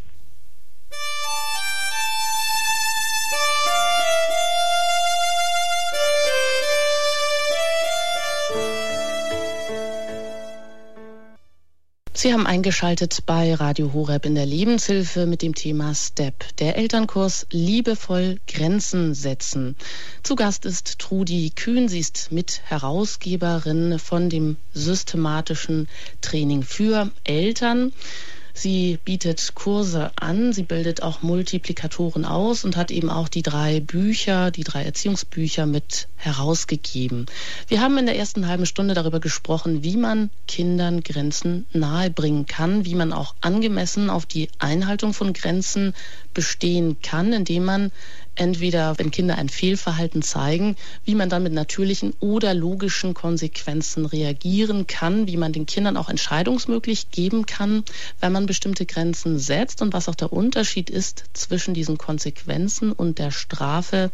Sie haben eingeschaltet bei Radio Horeb in der Lebenshilfe mit dem Thema STEP, der Elternkurs Liebevoll Grenzen setzen. Zu Gast ist Trudi Kühn, sie ist Mitherausgeberin von dem systematischen Training für Eltern. Sie bietet Kurse an, sie bildet auch Multiplikatoren aus und hat eben auch die drei Bücher, die drei Erziehungsbücher mit herausgegeben. Wir haben in der ersten halben Stunde darüber gesprochen, wie man Kindern Grenzen nahebringen kann, wie man auch angemessen auf die Einhaltung von Grenzen bestehen kann, indem man entweder, wenn Kinder ein Fehlverhalten zeigen, wie man dann mit natürlichen oder logischen Konsequenzen reagieren kann, wie man den Kindern auch entscheidungsmöglich geben kann, wenn man bestimmte Grenzen setzt und was auch der Unterschied ist zwischen diesen Konsequenzen und der Strafe,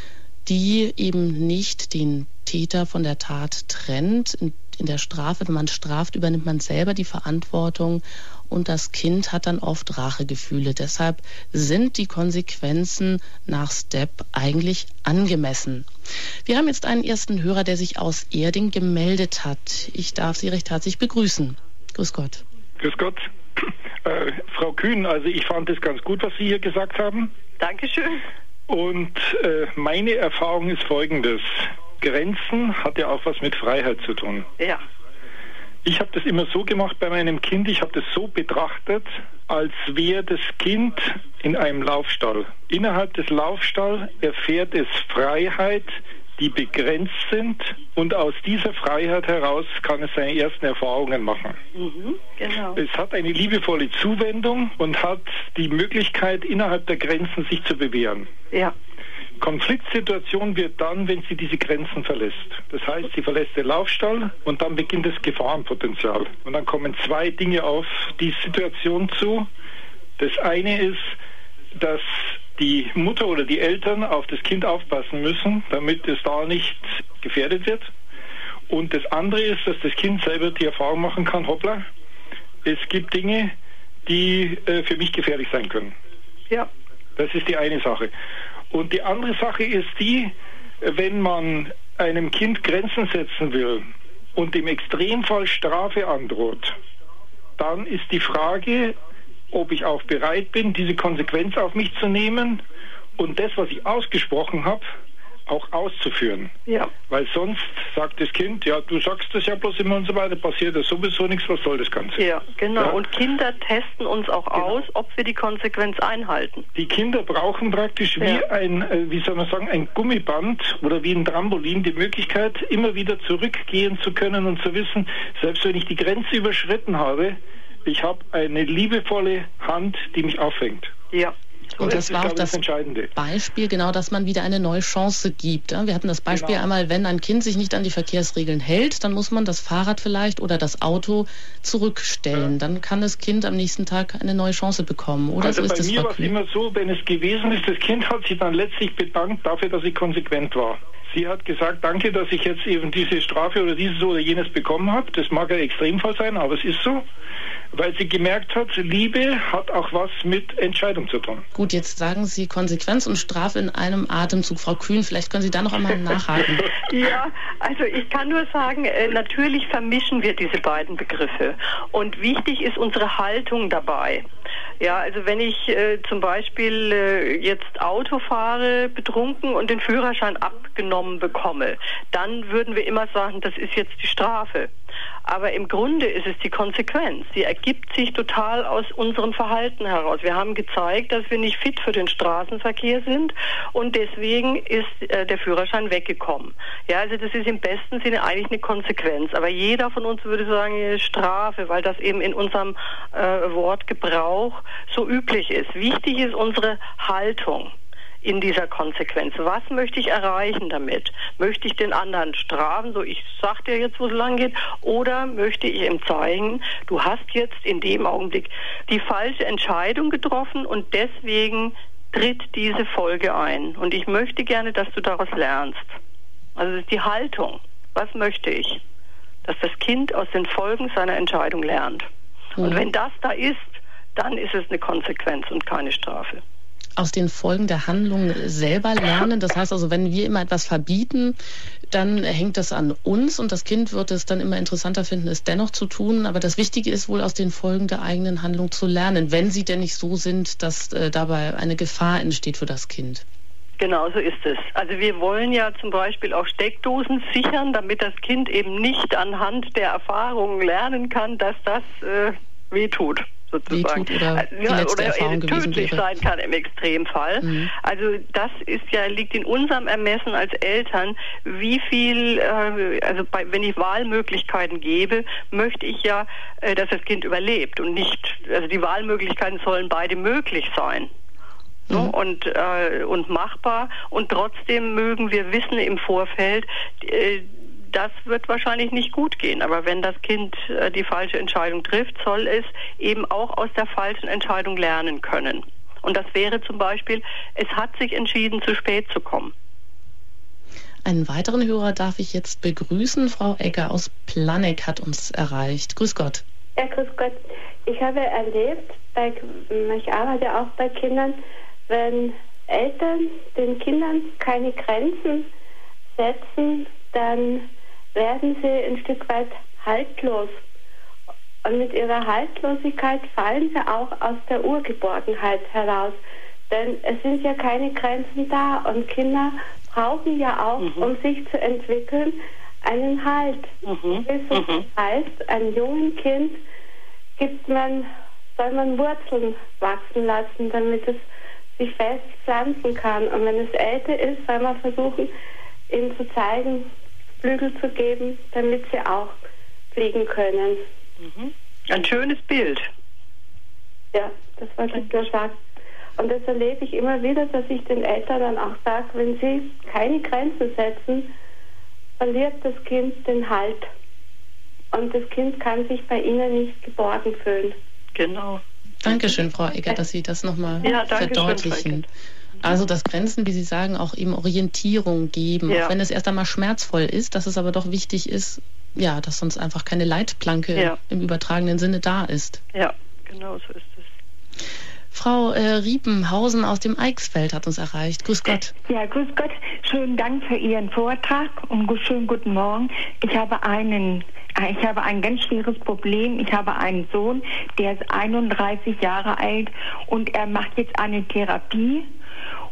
die eben nicht den Täter von der Tat trennt. In, in der Strafe, wenn man straft, übernimmt man selber die Verantwortung und das Kind hat dann oft Rachegefühle. Deshalb sind die Konsequenzen nach STEP eigentlich angemessen. Wir haben jetzt einen ersten Hörer, der sich aus Erding gemeldet hat. Ich darf Sie recht herzlich begrüßen. Grüß Gott. Grüß Gott. Äh, Frau Kühn, also ich fand es ganz gut, was Sie hier gesagt haben. Dankeschön. Und äh, meine Erfahrung ist folgendes. Grenzen hat ja auch was mit Freiheit zu tun. Ja. Ich habe das immer so gemacht bei meinem Kind, ich habe das so betrachtet, als wäre das Kind in einem Laufstall. Innerhalb des Laufstalls erfährt es Freiheit, die begrenzt sind, und aus dieser Freiheit heraus kann es seine ersten Erfahrungen machen. Mhm, genau. Es hat eine liebevolle Zuwendung und hat die Möglichkeit, innerhalb der Grenzen sich zu bewähren. Ja. Konfliktsituation wird dann, wenn sie diese Grenzen verlässt. Das heißt, sie verlässt den Laufstall und dann beginnt das Gefahrenpotenzial. Und dann kommen zwei Dinge auf die Situation zu. Das eine ist, dass die Mutter oder die Eltern auf das Kind aufpassen müssen, damit es da nicht gefährdet wird. Und das andere ist, dass das Kind selber die Erfahrung machen kann, hoppla, es gibt Dinge, die äh, für mich gefährlich sein können. Ja. Das ist die eine Sache. Und die andere Sache ist die, wenn man einem Kind Grenzen setzen will und im Extremfall Strafe androht, dann ist die Frage, ob ich auch bereit bin, diese Konsequenz auf mich zu nehmen und das, was ich ausgesprochen habe, auch auszuführen. Ja. Weil sonst sagt das Kind, ja, du sagst das ja bloß immer und so weiter, passiert das sowieso nichts, was soll das Ganze? Ja, genau. Ja. Und Kinder testen uns auch Genau. aus, ob wir die Konsequenz einhalten. Die Kinder brauchen praktisch wie Ja. ein, äh, wie soll man sagen, ein Gummiband oder wie ein Trampolin die Möglichkeit, immer wieder zurückgehen zu können und zu wissen, selbst wenn ich die Grenze überschritten habe, ich habe eine liebevolle Hand, die mich auffängt. Ja. Und das, das war ist, auch glaube ich, das Entscheidende. Beispiel, genau, dass man wieder eine neue Chance gibt. Ja? Wir hatten das Beispiel Genau. einmal, wenn ein Kind sich nicht an die Verkehrsregeln hält, dann muss man das Fahrrad vielleicht oder das Auto zurückstellen. Ja. Dann kann das Kind am nächsten Tag eine neue Chance bekommen. Oder Also so ist bei das, mir Frau war es Kühn? immer so, wenn es gewesen ist, das Kind hat sich dann letztlich bedankt dafür, dass ich konsequent war. Sie hat gesagt, danke, dass ich jetzt eben diese Strafe oder dieses oder jenes bekommen habe. Das mag ein Extremfall sein, aber es ist so. Weil sie gemerkt hat, Liebe hat auch was mit Entscheidung zu tun. Gut, jetzt sagen Sie Konsequenz und Strafe in einem Atemzug. Frau Kühn, vielleicht können Sie da noch einmal nachhaken. Ja, also ich kann nur sagen, äh, natürlich vermischen wir diese beiden Begriffe. Und wichtig ist unsere Haltung dabei. Ja, also wenn ich äh, zum Beispiel äh, jetzt Auto fahre, betrunken und den Führerschein abgenommen bekomme, dann würden wir immer sagen, das ist jetzt die Strafe. Aber im Grunde ist es die Konsequenz. Sie ergibt sich total aus unserem Verhalten heraus. Wir haben gezeigt, dass wir nicht fit für den Straßenverkehr sind und deswegen ist äh, der Führerschein weggekommen. Ja, also das ist im besten Sinne eigentlich eine Konsequenz. Aber jeder von uns würde sagen, Strafe, weil das eben in unserem äh, Wortgebrauch so üblich ist. Wichtig ist unsere Haltung in dieser Konsequenz. Was möchte ich erreichen damit? Möchte ich den anderen strafen, so ich sag dir jetzt, wo es lang geht, oder möchte ich ihm zeigen, du hast jetzt in dem Augenblick die falsche Entscheidung getroffen und deswegen tritt diese Folge ein. Und ich möchte gerne, dass du daraus lernst. Also das ist die Haltung. Was möchte ich? Dass das Kind aus den Folgen seiner Entscheidung lernt. Mhm. Und wenn das da ist, dann ist es eine Konsequenz und keine Strafe. Aus den Folgen der Handlung selber lernen. Das heißt also, wenn wir immer etwas verbieten, dann hängt das an uns und das Kind wird es dann immer interessanter finden, es dennoch zu tun. Aber das Wichtige ist wohl, aus den Folgen der eigenen Handlung zu lernen, wenn sie denn nicht so sind, dass äh, dabei eine Gefahr entsteht für das Kind. Genau so ist es. Also wir wollen ja zum Beispiel auch Steckdosen sichern, damit das Kind eben nicht anhand der Erfahrungen lernen kann, dass das äh, wehtut. Sozusagen. Wehtut oder die ja, letzte oder Erfahrung tödlich gewesen wäre. sein kann im Extremfall. Mhm. Also das ist ja, liegt in unserem Ermessen als Eltern, wie viel, äh, also bei, wenn ich Wahlmöglichkeiten gebe, möchte ich ja, äh, dass das Kind überlebt und nicht, also die Wahlmöglichkeiten sollen beide möglich sein. Mhm. So, und, äh, und machbar und trotzdem mögen wir wissen im Vorfeld, äh, das wird wahrscheinlich nicht gut gehen. Aber wenn das Kind äh, die falsche Entscheidung trifft, soll es eben auch aus der falschen Entscheidung lernen können. Und das wäre zum Beispiel, es hat sich entschieden, zu spät zu kommen. Einen weiteren Hörer darf ich jetzt begrüßen. Frau Egger aus Planegg hat uns erreicht. Grüß Gott. Ja, grüß Gott. Ich habe erlebt, bei, ich arbeite auch bei Kindern, wenn Eltern den Kindern keine Grenzen setzen, dann werden sie ein Stück weit haltlos. Und mit ihrer Haltlosigkeit fallen sie auch aus der Urgeborgenheit heraus. Denn es sind ja keine Grenzen da und Kinder brauchen ja auch, mhm. um sich zu entwickeln, einen Halt. Mhm. Das mhm. heißt, einem jungen Kind gibt man, soll man Wurzeln wachsen lassen, damit es sich fest pflanzen kann. Und wenn es älter ist, soll man versuchen, ihm zu zeigen, Flügel zu geben, damit sie auch fliegen können. Mhm. Ein schönes Bild. Ja, das wollte ich nur sagen. Und das erlebe ich immer wieder, dass ich den Eltern dann auch sage, wenn sie keine Grenzen setzen, verliert das Kind den Halt. Und das Kind kann sich bei ihnen nicht geborgen fühlen. Genau. Dankeschön, Frau Egger, dass Sie das nochmal ja, verdeutlichen. Also, dass Grenzen, wie Sie sagen, auch eben Orientierung geben, ja. auch wenn es erst einmal schmerzvoll ist, dass es aber doch wichtig ist, ja, dass sonst einfach keine Leitplanke ja. im übertragenen Sinne da ist. Ja, genau so ist es. Frau äh, Riepenhausen aus dem Eichsfeld hat uns erreicht. Grüß Gott. Ja, grüß Gott. Schönen Dank für Ihren Vortrag und schönen guten Morgen. Ich habe einen, ich habe ein ganz schweres Problem. Ich habe einen Sohn, der ist einunddreißig Jahre alt und er macht jetzt eine Therapie.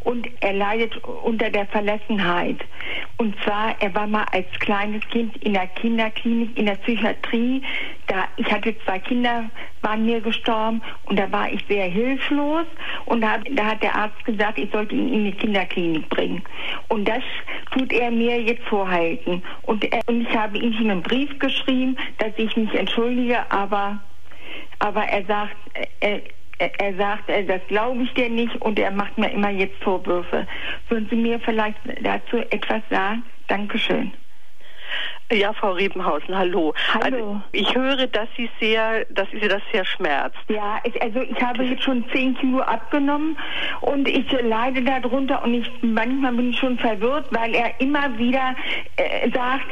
und er leidet unter der Verlassenheit. Und zwar, er war mal als kleines Kind in der Kinderklinik, in der Psychiatrie. Da, ich hatte zwei Kinder, waren mir gestorben und da war ich sehr hilflos und da, da hat der Arzt gesagt, ich sollte ihn in die Kinderklinik bringen. Und das tut er mir jetzt vorhalten. Und, er, und ich habe ihm schon einen Brief geschrieben, dass ich mich entschuldige, aber, aber er sagt, er, er sagt, das glaube ich dir nicht und er macht mir immer jetzt Vorwürfe. Würden Sie mir vielleicht dazu etwas sagen? Dankeschön. Ja, Frau Riepenhausen, hallo. Hallo. Also ich höre, dass Sie sehr, dass Sie das sehr schmerzt. Ja, ich, also ich habe jetzt schon zehn Kilo abgenommen und ich äh, leide darunter und ich manchmal bin ich schon verwirrt, weil er immer wieder äh, sagt,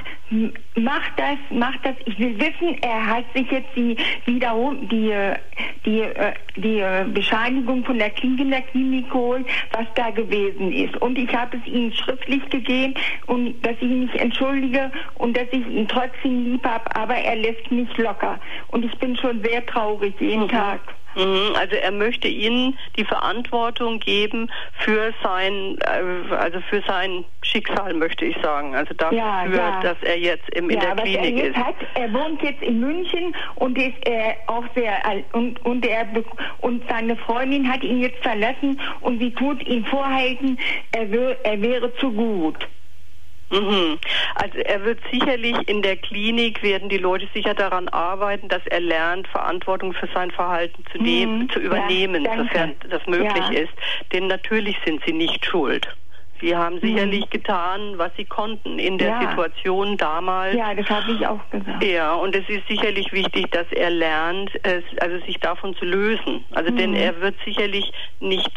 mach das, mach das. Ich will wissen, er hat sich jetzt die wiederum die die die Bescheinigung von der Kinderklinik geholt, was da gewesen ist. Und ich habe es ihm schriftlich gegeben und dass ich mich entschuldige und dass ich ihn trotzdem lieb habe, aber er lässt mich locker. Und ich bin schon sehr traurig jeden mhm. Tag. Also er möchte Ihnen die Verantwortung geben für sein, also für sein Schicksal, möchte ich sagen. Also dafür, ja, ja. dass er jetzt im, in ja, der Klinik er ist. Hat, er wohnt jetzt in München und ist äh, auch sehr alt und und er und seine Freundin hat ihn jetzt verlassen und sie tut ihm vorhalten, er, wär, er wäre zu gut. Mhm. Also er wird sicherlich in der Klinik, werden die Leute sicher daran arbeiten, dass er lernt, Verantwortung für sein Verhalten zu nehmen, mhm. zu übernehmen, ja, sofern das möglich ja. ist. Denn natürlich sind sie nicht schuld. Sie haben sicherlich mhm. getan, was sie konnten in der ja. Situation damals. Ja, das habe ich auch gesagt. Ja, und es ist sicherlich wichtig, dass er lernt, es, also sich davon zu lösen. Also mhm. denn er wird sicherlich nicht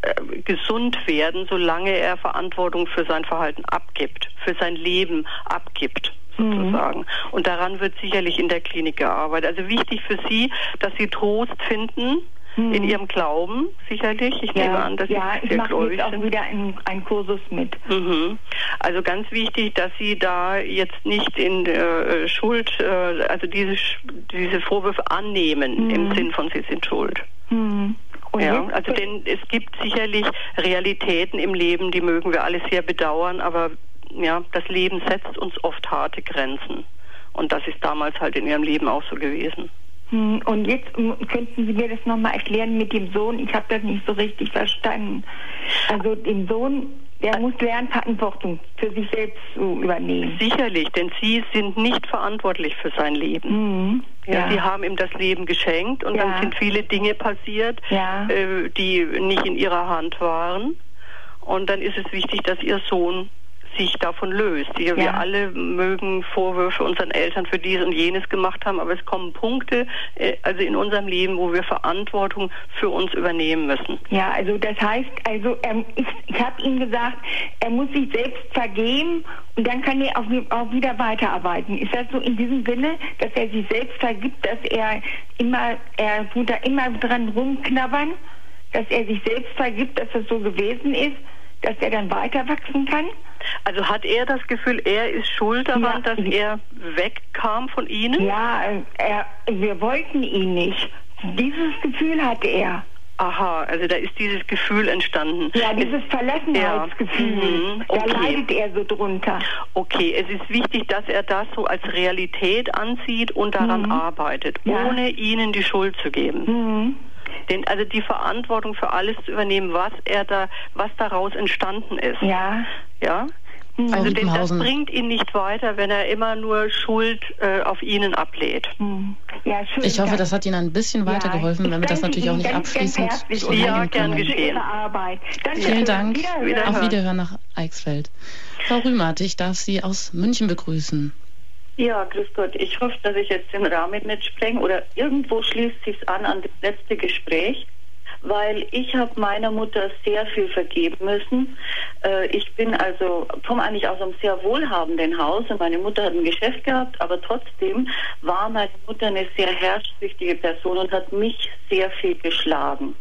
gesund werden, solange er Verantwortung für sein Verhalten abgibt, für sein Leben abgibt, sozusagen. Mhm. Und daran wird sicherlich in der Klinik gearbeitet. Also wichtig für Sie, dass Sie Trost finden mhm. in Ihrem Glauben, sicherlich. Ich ja, nehme an, dass ja, Sie sehr gläubig sind. Ja, ich mache jetzt auch wieder einen, einen Kursus mit. Mhm. Also ganz wichtig, dass Sie da jetzt nicht in äh, Schuld, äh, also diese, diese Vorwürfe annehmen, mhm. im Sinn von Sie sind schuld. Mhm. Ja, also denn es gibt sicherlich Realitäten im Leben, die mögen wir alle sehr bedauern, aber ja, das Leben setzt uns oft harte Grenzen. Und das ist damals halt in Ihrem Leben auch so gewesen. Und jetzt könnten Sie mir das nochmal erklären mit dem Sohn. Ich habe das nicht so richtig verstanden. Also den Sohn, der muss lernen, Verantwortung für sich selbst zu übernehmen. Sicherlich, denn Sie sind nicht verantwortlich für sein Leben. Mhm. Ja. Ja. Sie haben ihm das Leben geschenkt und ja. dann sind viele Dinge passiert, ja. äh, die nicht in Ihrer Hand waren. Und dann ist es wichtig, dass Ihr Sohn sich davon löst. Wir ja. alle mögen Vorwürfe unseren Eltern für dies und jenes gemacht haben, aber es kommen Punkte, äh, also in unserem Leben, wo wir Verantwortung für uns übernehmen müssen. Ja, also das heißt, also ähm, ich, ich habe ihm gesagt, er muss sich selbst vergeben und dann kann er auch, auch wieder weiterarbeiten. Ist das so in diesem Sinne, dass er sich selbst vergibt, dass er immer, er tut da immer dran rumknabbern, dass er sich selbst vergibt, dass das so gewesen ist, dass er dann weiter wachsen kann? Also hat er das Gefühl, er ist schuld daran, ja. dass er wegkam von Ihnen? Ja, er, wir wollten ihn nicht. Dieses Gefühl hatte er. Aha, also da ist dieses Gefühl entstanden. Ja, dieses Verlassenheitsgefühl. Ja. Mhm. Okay. Da leidet er so drunter. Okay, es ist wichtig, dass er das so als Realität ansieht und daran mhm. arbeitet, ja. ohne Ihnen die Schuld zu geben. Mhm. Denn also die Verantwortung für alles zu übernehmen, was er da, was daraus entstanden ist. Ja. Ja. Mhm. Also denn das bringt ihn nicht weiter, wenn er immer nur Schuld äh, auf Ihnen ablädt. Mhm. Ja, schön, ich hoffe, das hat Ihnen ein bisschen ja, weitergeholfen, wenn wir das natürlich auch nicht ganz, abschließend ganz Ja, gern geschehen. Arbeit. Vielen Dank. Wiederhören. Auf Wiederhören nach Eichsfeld. Frau Rühmert, ich darf Sie aus München begrüßen. Ja, grüß Gott. Ich hoffe, dass ich jetzt den Rahmen nicht spreng oder irgendwo schließt sich's an an das letzte Gespräch, weil ich habe meiner Mutter sehr viel vergeben müssen. Äh, ich bin also, komme eigentlich aus einem sehr wohlhabenden Haus und meine Mutter hat ein Geschäft gehabt, aber trotzdem war meine Mutter eine sehr herrschsüchtige Person und hat mich sehr viel geschlagen.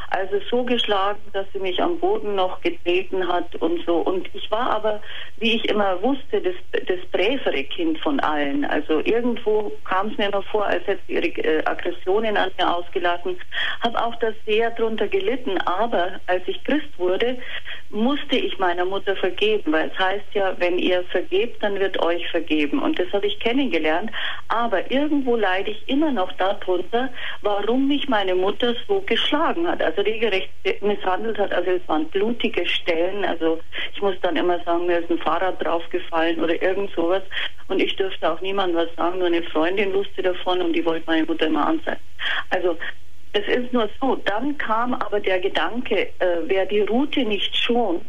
Also so geschlagen, dass sie mich am Boden noch getreten hat und so. Und ich war aber, wie ich immer wusste, das, das brävere Kind von allen. Also irgendwo kam es mir immer vor, als hätte sie ihre äh, Aggressionen an mir ausgelassen. Habe auch das sehr drunter gelitten. Aber als ich Christ wurde, musste ich meiner Mutter vergeben. Weil es heißt ja, wenn ihr vergebt, dann wird euch vergeben. Und das habe ich kennengelernt. Aber irgendwo leide ich immer noch darunter, warum mich meine Mutter so geschlagen hat. Also regelrecht misshandelt hat. Also es waren blutige Stellen. Also ich muss dann immer sagen, mir ist ein Fahrrad draufgefallen oder irgend sowas. Und ich dürfte auch niemandem was sagen. Nur eine Freundin wusste davon und die wollte meine Mutter immer anzeigen. Also es ist nur so. Dann kam aber der Gedanke, äh, wer die Rute nicht schont,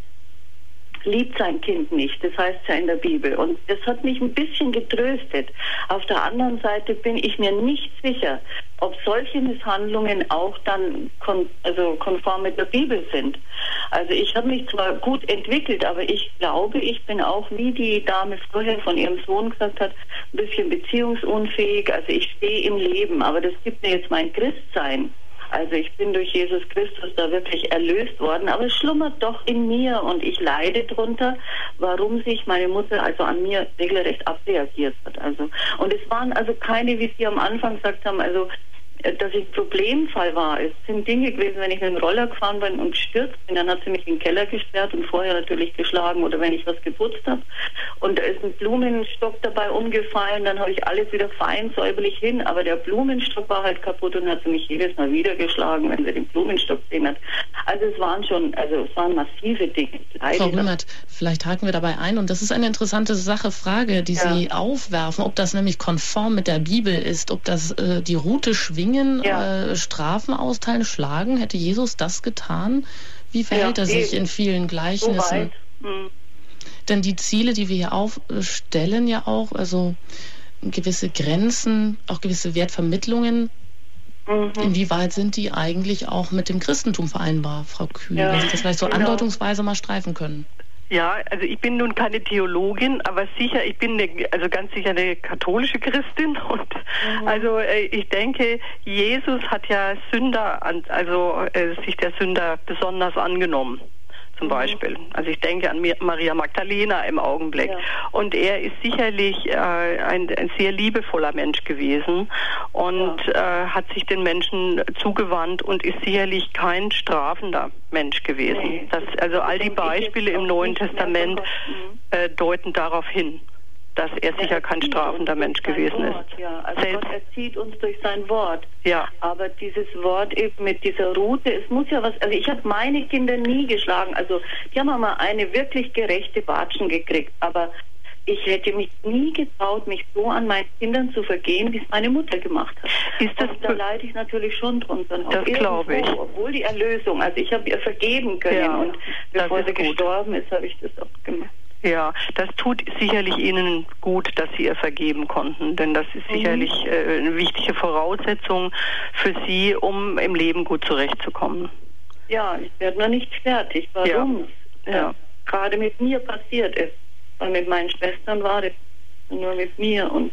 liebt sein Kind nicht. Das heißt ja in der Bibel. Und das hat mich ein bisschen getröstet. Auf der anderen Seite bin ich mir nicht sicher, ob solche Misshandlungen auch dann kon- also konform mit der Bibel sind. Also ich habe mich zwar gut entwickelt, aber ich glaube, ich bin auch, wie die Dame vorher von ihrem Sohn gesagt hat, ein bisschen beziehungsunfähig. Also ich stehe im Leben, aber das gibt mir jetzt mein Christsein. Also ich bin durch Jesus Christus da wirklich erlöst worden, aber es schlummert doch in mir und ich leide drunter, warum sich meine Mutter also an mir regelrecht abreagiert hat. Also und es waren also keine, wie Sie am Anfang gesagt haben, also dass ich ein Problemfall war. Es sind Dinge gewesen, wenn ich mit dem Roller gefahren bin und gestürzt bin, dann hat sie mich in den Keller gesperrt und vorher natürlich geschlagen oder wenn ich was geputzt habe. Und da ist ein Blumenstock dabei umgefallen, dann habe ich alles wieder fein säuberlich hin, aber der Blumenstock war halt kaputt und hat sie mich jedes Mal wieder geschlagen, wenn sie den Blumenstock gesehen hat. Also es waren schon, also es waren massive Dinge. Frau Rühmert, vielleicht haken wir dabei ein und das ist eine interessante Sache, Frage, die ja. Sie aufwerfen, ob das nämlich konform mit der Bibel ist, ob das äh, die Rute schwingt, Ja. Äh, Strafen austeilen, schlagen? Hätte Jesus das getan? Wie verhält ja, er sich eben in vielen Gleichnissen? So hm. Denn die Ziele, die wir hier aufstellen, ja auch, also gewisse Grenzen, auch gewisse Wertvermittlungen, mhm. inwieweit sind die eigentlich auch mit dem Christentum vereinbar, Frau Kühn? Ja. Wenn Sie das vielleicht so genau. andeutungsweise mal streifen können. Ja, also ich bin nun keine Theologin, aber sicher, ich bin eine, also ganz sicher eine katholische Christin und mhm. also ich denke, Jesus hat ja Sünder, also äh, sich der Sünder besonders angenommen. Zum Beispiel. Also ich denke an Maria Magdalena im Augenblick. Ja. Und er ist sicherlich äh, ein, ein sehr liebevoller Mensch gewesen und ja. äh, hat sich den Menschen zugewandt und ist sicherlich kein strafender Mensch gewesen. Nee. Das, also all die Beispiele im Neuen Testament äh, deuten darauf hin, dass er sicher er kein strafender Mensch gewesen Wort, ist. Ja. Also Selbst Gott erzieht uns durch sein Wort. Ja. Aber dieses Wort eben mit dieser Rute, es muss ja was, also ich habe meine Kinder nie geschlagen, also die haben mal eine wirklich gerechte Watschen gekriegt, aber ich hätte mich nie getraut, mich so an meinen Kindern zu vergehen, wie es meine Mutter gemacht hat. Ist das und da leide ich natürlich schon drunter. Das glaube ich. Obwohl die Erlösung, also ich habe ihr vergeben können ja, und bevor sie gut. gestorben ist, habe ich das auch gemacht. Ja, das tut sicherlich Ihnen gut, dass Sie ihr vergeben konnten, denn das ist sicherlich mhm. äh, eine wichtige Voraussetzung für Sie, um im Leben gut zurechtzukommen. Ja, ich werde noch nicht fertig, warum es ja. ja. gerade mit mir passiert ist. Weil mit meinen Schwestern war das nur mit mir und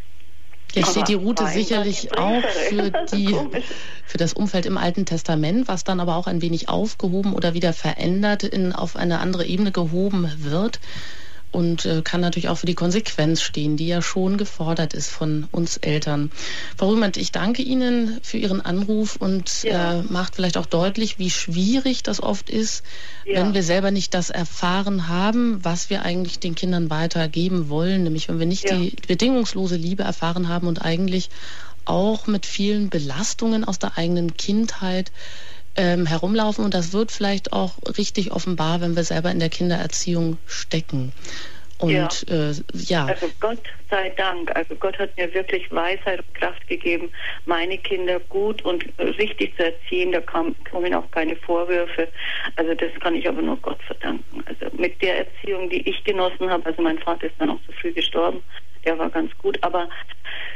Jetzt steht die Rute sicherlich auch für, die, für das Umfeld im Alten Testament, was dann aber auch ein wenig aufgehoben oder wieder verändert in, auf eine andere Ebene gehoben wird und äh, kann natürlich auch für die Konsequenz stehen, die ja schon gefordert ist von uns Eltern. Frau Rühmert, ich danke Ihnen für Ihren Anruf und ja. äh, macht vielleicht auch deutlich, wie schwierig das oft ist, ja. wenn wir selber nicht das erfahren haben, was wir eigentlich den Kindern weitergeben wollen, nämlich wenn wir nicht ja. die bedingungslose Liebe erfahren haben und eigentlich auch mit vielen Belastungen aus der eigenen Kindheit ähm, herumlaufen. Und das wird vielleicht auch richtig offenbar, wenn wir selber in der Kindererziehung stecken. Und ja. Äh, ja. Also Gott sei Dank, also Gott hat mir wirklich Weisheit und Kraft gegeben, meine Kinder gut und richtig zu erziehen. Da kam, kommen auch keine Vorwürfe. Also das kann ich aber nur Gott verdanken. Also mit der Erziehung, die ich genossen habe, also mein Vater ist dann auch so früh gestorben, der war ganz gut, aber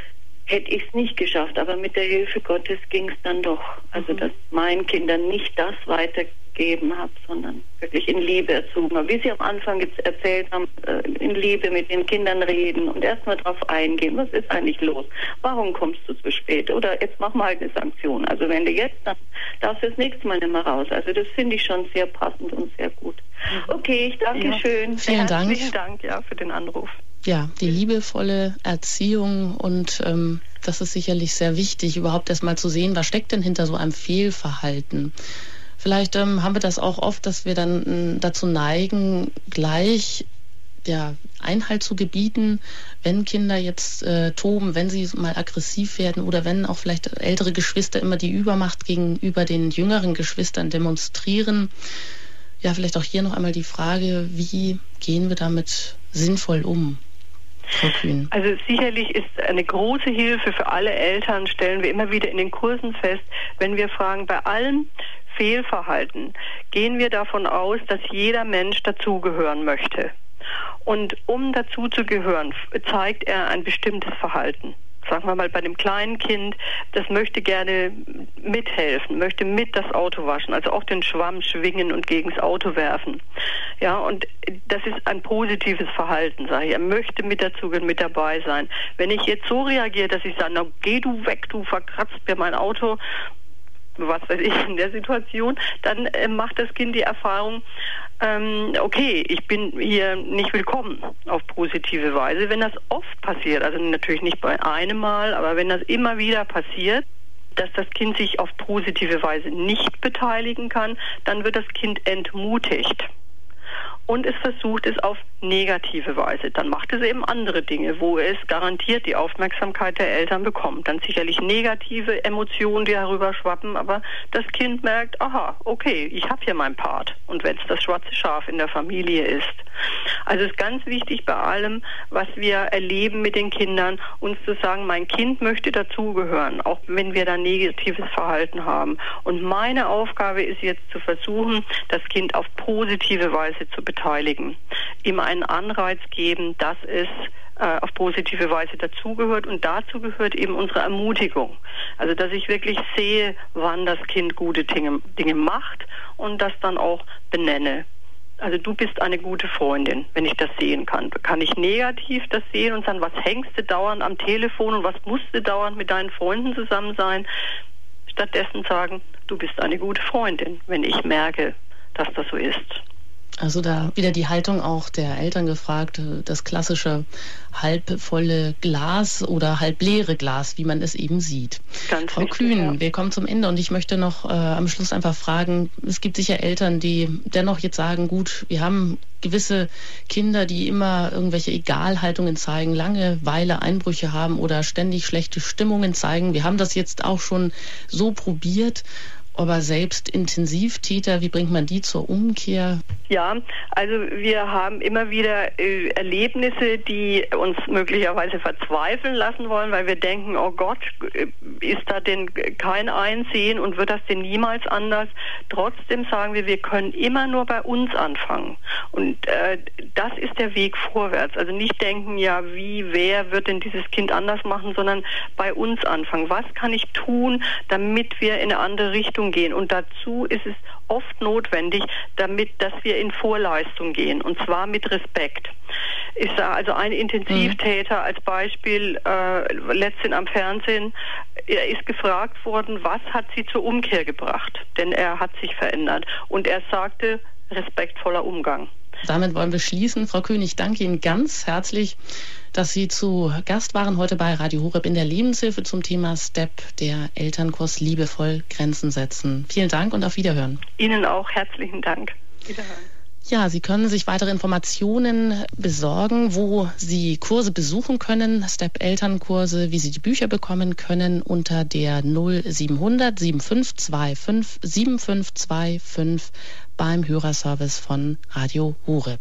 hätte ich es nicht geschafft. Aber mit der Hilfe Gottes ging es dann doch. Also, dass meinen Kindern nicht das weitergeben habe, sondern wirklich in Liebe erzogen habe. Wie Sie am Anfang jetzt erzählt haben, in Liebe mit den Kindern reden und erstmal drauf eingehen. Was ist eigentlich los? Warum kommst du zu spät? Oder jetzt machen wir halt eine Sanktion. Also wenn du jetzt, dann darfst du das nächste Mal nicht mehr raus. Also das finde ich schon sehr passend und sehr gut. Okay, ich danke ja. schön. Vielen Dank. Herzlichen Dank ja, für den Anruf. Ja, die liebevolle Erziehung und ähm, das ist sicherlich sehr wichtig, überhaupt erst mal zu sehen, was steckt denn hinter so einem Fehlverhalten. Vielleicht ähm, haben wir das auch oft, dass wir dann ähm, dazu neigen, gleich ja, Einhalt zu gebieten, wenn Kinder jetzt äh, toben, wenn sie mal aggressiv werden oder wenn auch vielleicht ältere Geschwister immer die Übermacht gegenüber den jüngeren Geschwistern demonstrieren. Ja, vielleicht auch hier noch einmal die Frage, wie gehen wir damit sinnvoll um? Frau Kühn. Also sicherlich ist eine große Hilfe für alle Eltern, stellen wir immer wieder in den Kursen fest, wenn wir fragen, bei allem Fehlverhalten gehen wir davon aus, dass jeder Mensch dazugehören möchte. Und um dazu zu gehören, zeigt er ein bestimmtes Verhalten. Sagen wir mal bei dem kleinen Kind, das möchte gerne mithelfen, möchte mit das Auto waschen, also auch den Schwamm schwingen und gegens Auto werfen. Ja, und das ist ein positives Verhalten, sage ich. Er möchte mit dazugehören, mit dabei sein. Wenn ich jetzt so reagiere, dass ich sage, na geh du weg, du verkratzt mir mein Auto, was weiß ich, in der Situation, dann äh, macht das Kind die Erfahrung, ähm, okay, ich bin hier nicht willkommen auf positive Weise. Wenn das oft passiert, also natürlich nicht bei einem Mal, aber wenn das immer wieder passiert, dass das Kind sich auf positive Weise nicht beteiligen kann, dann wird das Kind entmutigt. Und es versucht es auf negative Weise. Dann macht es eben andere Dinge, wo es garantiert die Aufmerksamkeit der Eltern bekommt. Dann sicherlich negative Emotionen, die herüberschwappen, aber das Kind merkt, aha, okay, ich habe hier meinen Part. Und wenn es das schwarze Schaf in der Familie ist. Also es ist ganz wichtig bei allem, was wir erleben mit den Kindern, uns zu sagen, mein Kind möchte dazugehören, auch wenn wir da negatives Verhalten haben. Und meine Aufgabe ist jetzt zu versuchen, das Kind auf positive Weise zu beteiligen, ihm einen Anreiz geben, dass es äh, auf positive Weise dazugehört und dazu gehört eben unsere Ermutigung. Also dass ich wirklich sehe, wann das Kind gute Dinge, Dinge macht und das dann auch benenne. Also du bist eine gute Freundin, wenn ich das sehen kann. Kann ich negativ das sehen und sagen, was hängst du dauernd am Telefon und was musst du dauernd mit deinen Freunden zusammen sein? Stattdessen sagen, du bist eine gute Freundin, wenn ich merke, dass das so ist. Also da wieder die Haltung auch der Eltern gefragt, das klassische halbvolle Glas oder halbleere Glas, wie man es eben sieht. Ganz Frau richtig, Kühn, ja. Wir kommen zum Ende und ich möchte noch äh, am Schluss einfach fragen, es gibt sicher Eltern, die dennoch jetzt sagen, gut, wir haben gewisse Kinder, die immer irgendwelche Egalhaltungen zeigen, Langeweile, Einbrüche haben oder ständig schlechte Stimmungen zeigen. Wir haben das jetzt auch schon so probiert. Aber selbst Intensivtäter, wie bringt man die zur Umkehr? Ja, also wir haben immer wieder äh, Erlebnisse, die uns möglicherweise verzweifeln lassen wollen, weil wir denken, oh Gott, ist da denn kein Einsehen und wird das denn niemals anders? Trotzdem sagen wir, wir können immer nur bei uns anfangen. Und äh, das ist der Weg vorwärts. Also nicht denken, ja, wie, wer wird denn dieses Kind anders machen, sondern bei uns anfangen. Was kann ich tun, damit wir in eine andere Richtung gehen? Und dazu ist es oft notwendig, damit, dass wir in Vorleistung gehen, und zwar mit Respekt. Ich sage also, ein Intensivtäter mhm. als Beispiel, äh, letztens am Fernsehen, er ist gefragt worden, was hat sie zur Umkehr gebracht? Denn er hat sich verändert. Und er sagte, respektvoller Umgang. Damit wollen wir schließen. Frau Kühn, ich danke Ihnen ganz herzlich, dass Sie zu Gast waren heute bei Radio Horeb in der Lebenshilfe zum Thema STEP, der Elternkurs liebevoll Grenzen setzen. Vielen Dank und auf Wiederhören. Ihnen auch herzlichen Dank. Wiederhören. Ja, Sie können sich weitere Informationen besorgen, wo Sie Kurse besuchen können, STEP-Elternkurse, wie Sie die Bücher bekommen können, unter der null siebenhundert fünfundsiebzig fünfundzwanzig fünfundsiebzig beim Hörerservice von Radio Horeb.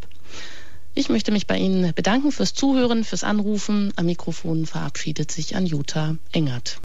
Ich möchte mich bei Ihnen bedanken fürs Zuhören, fürs Anrufen. Am Mikrofon verabschiedet sich Anjuta Engert.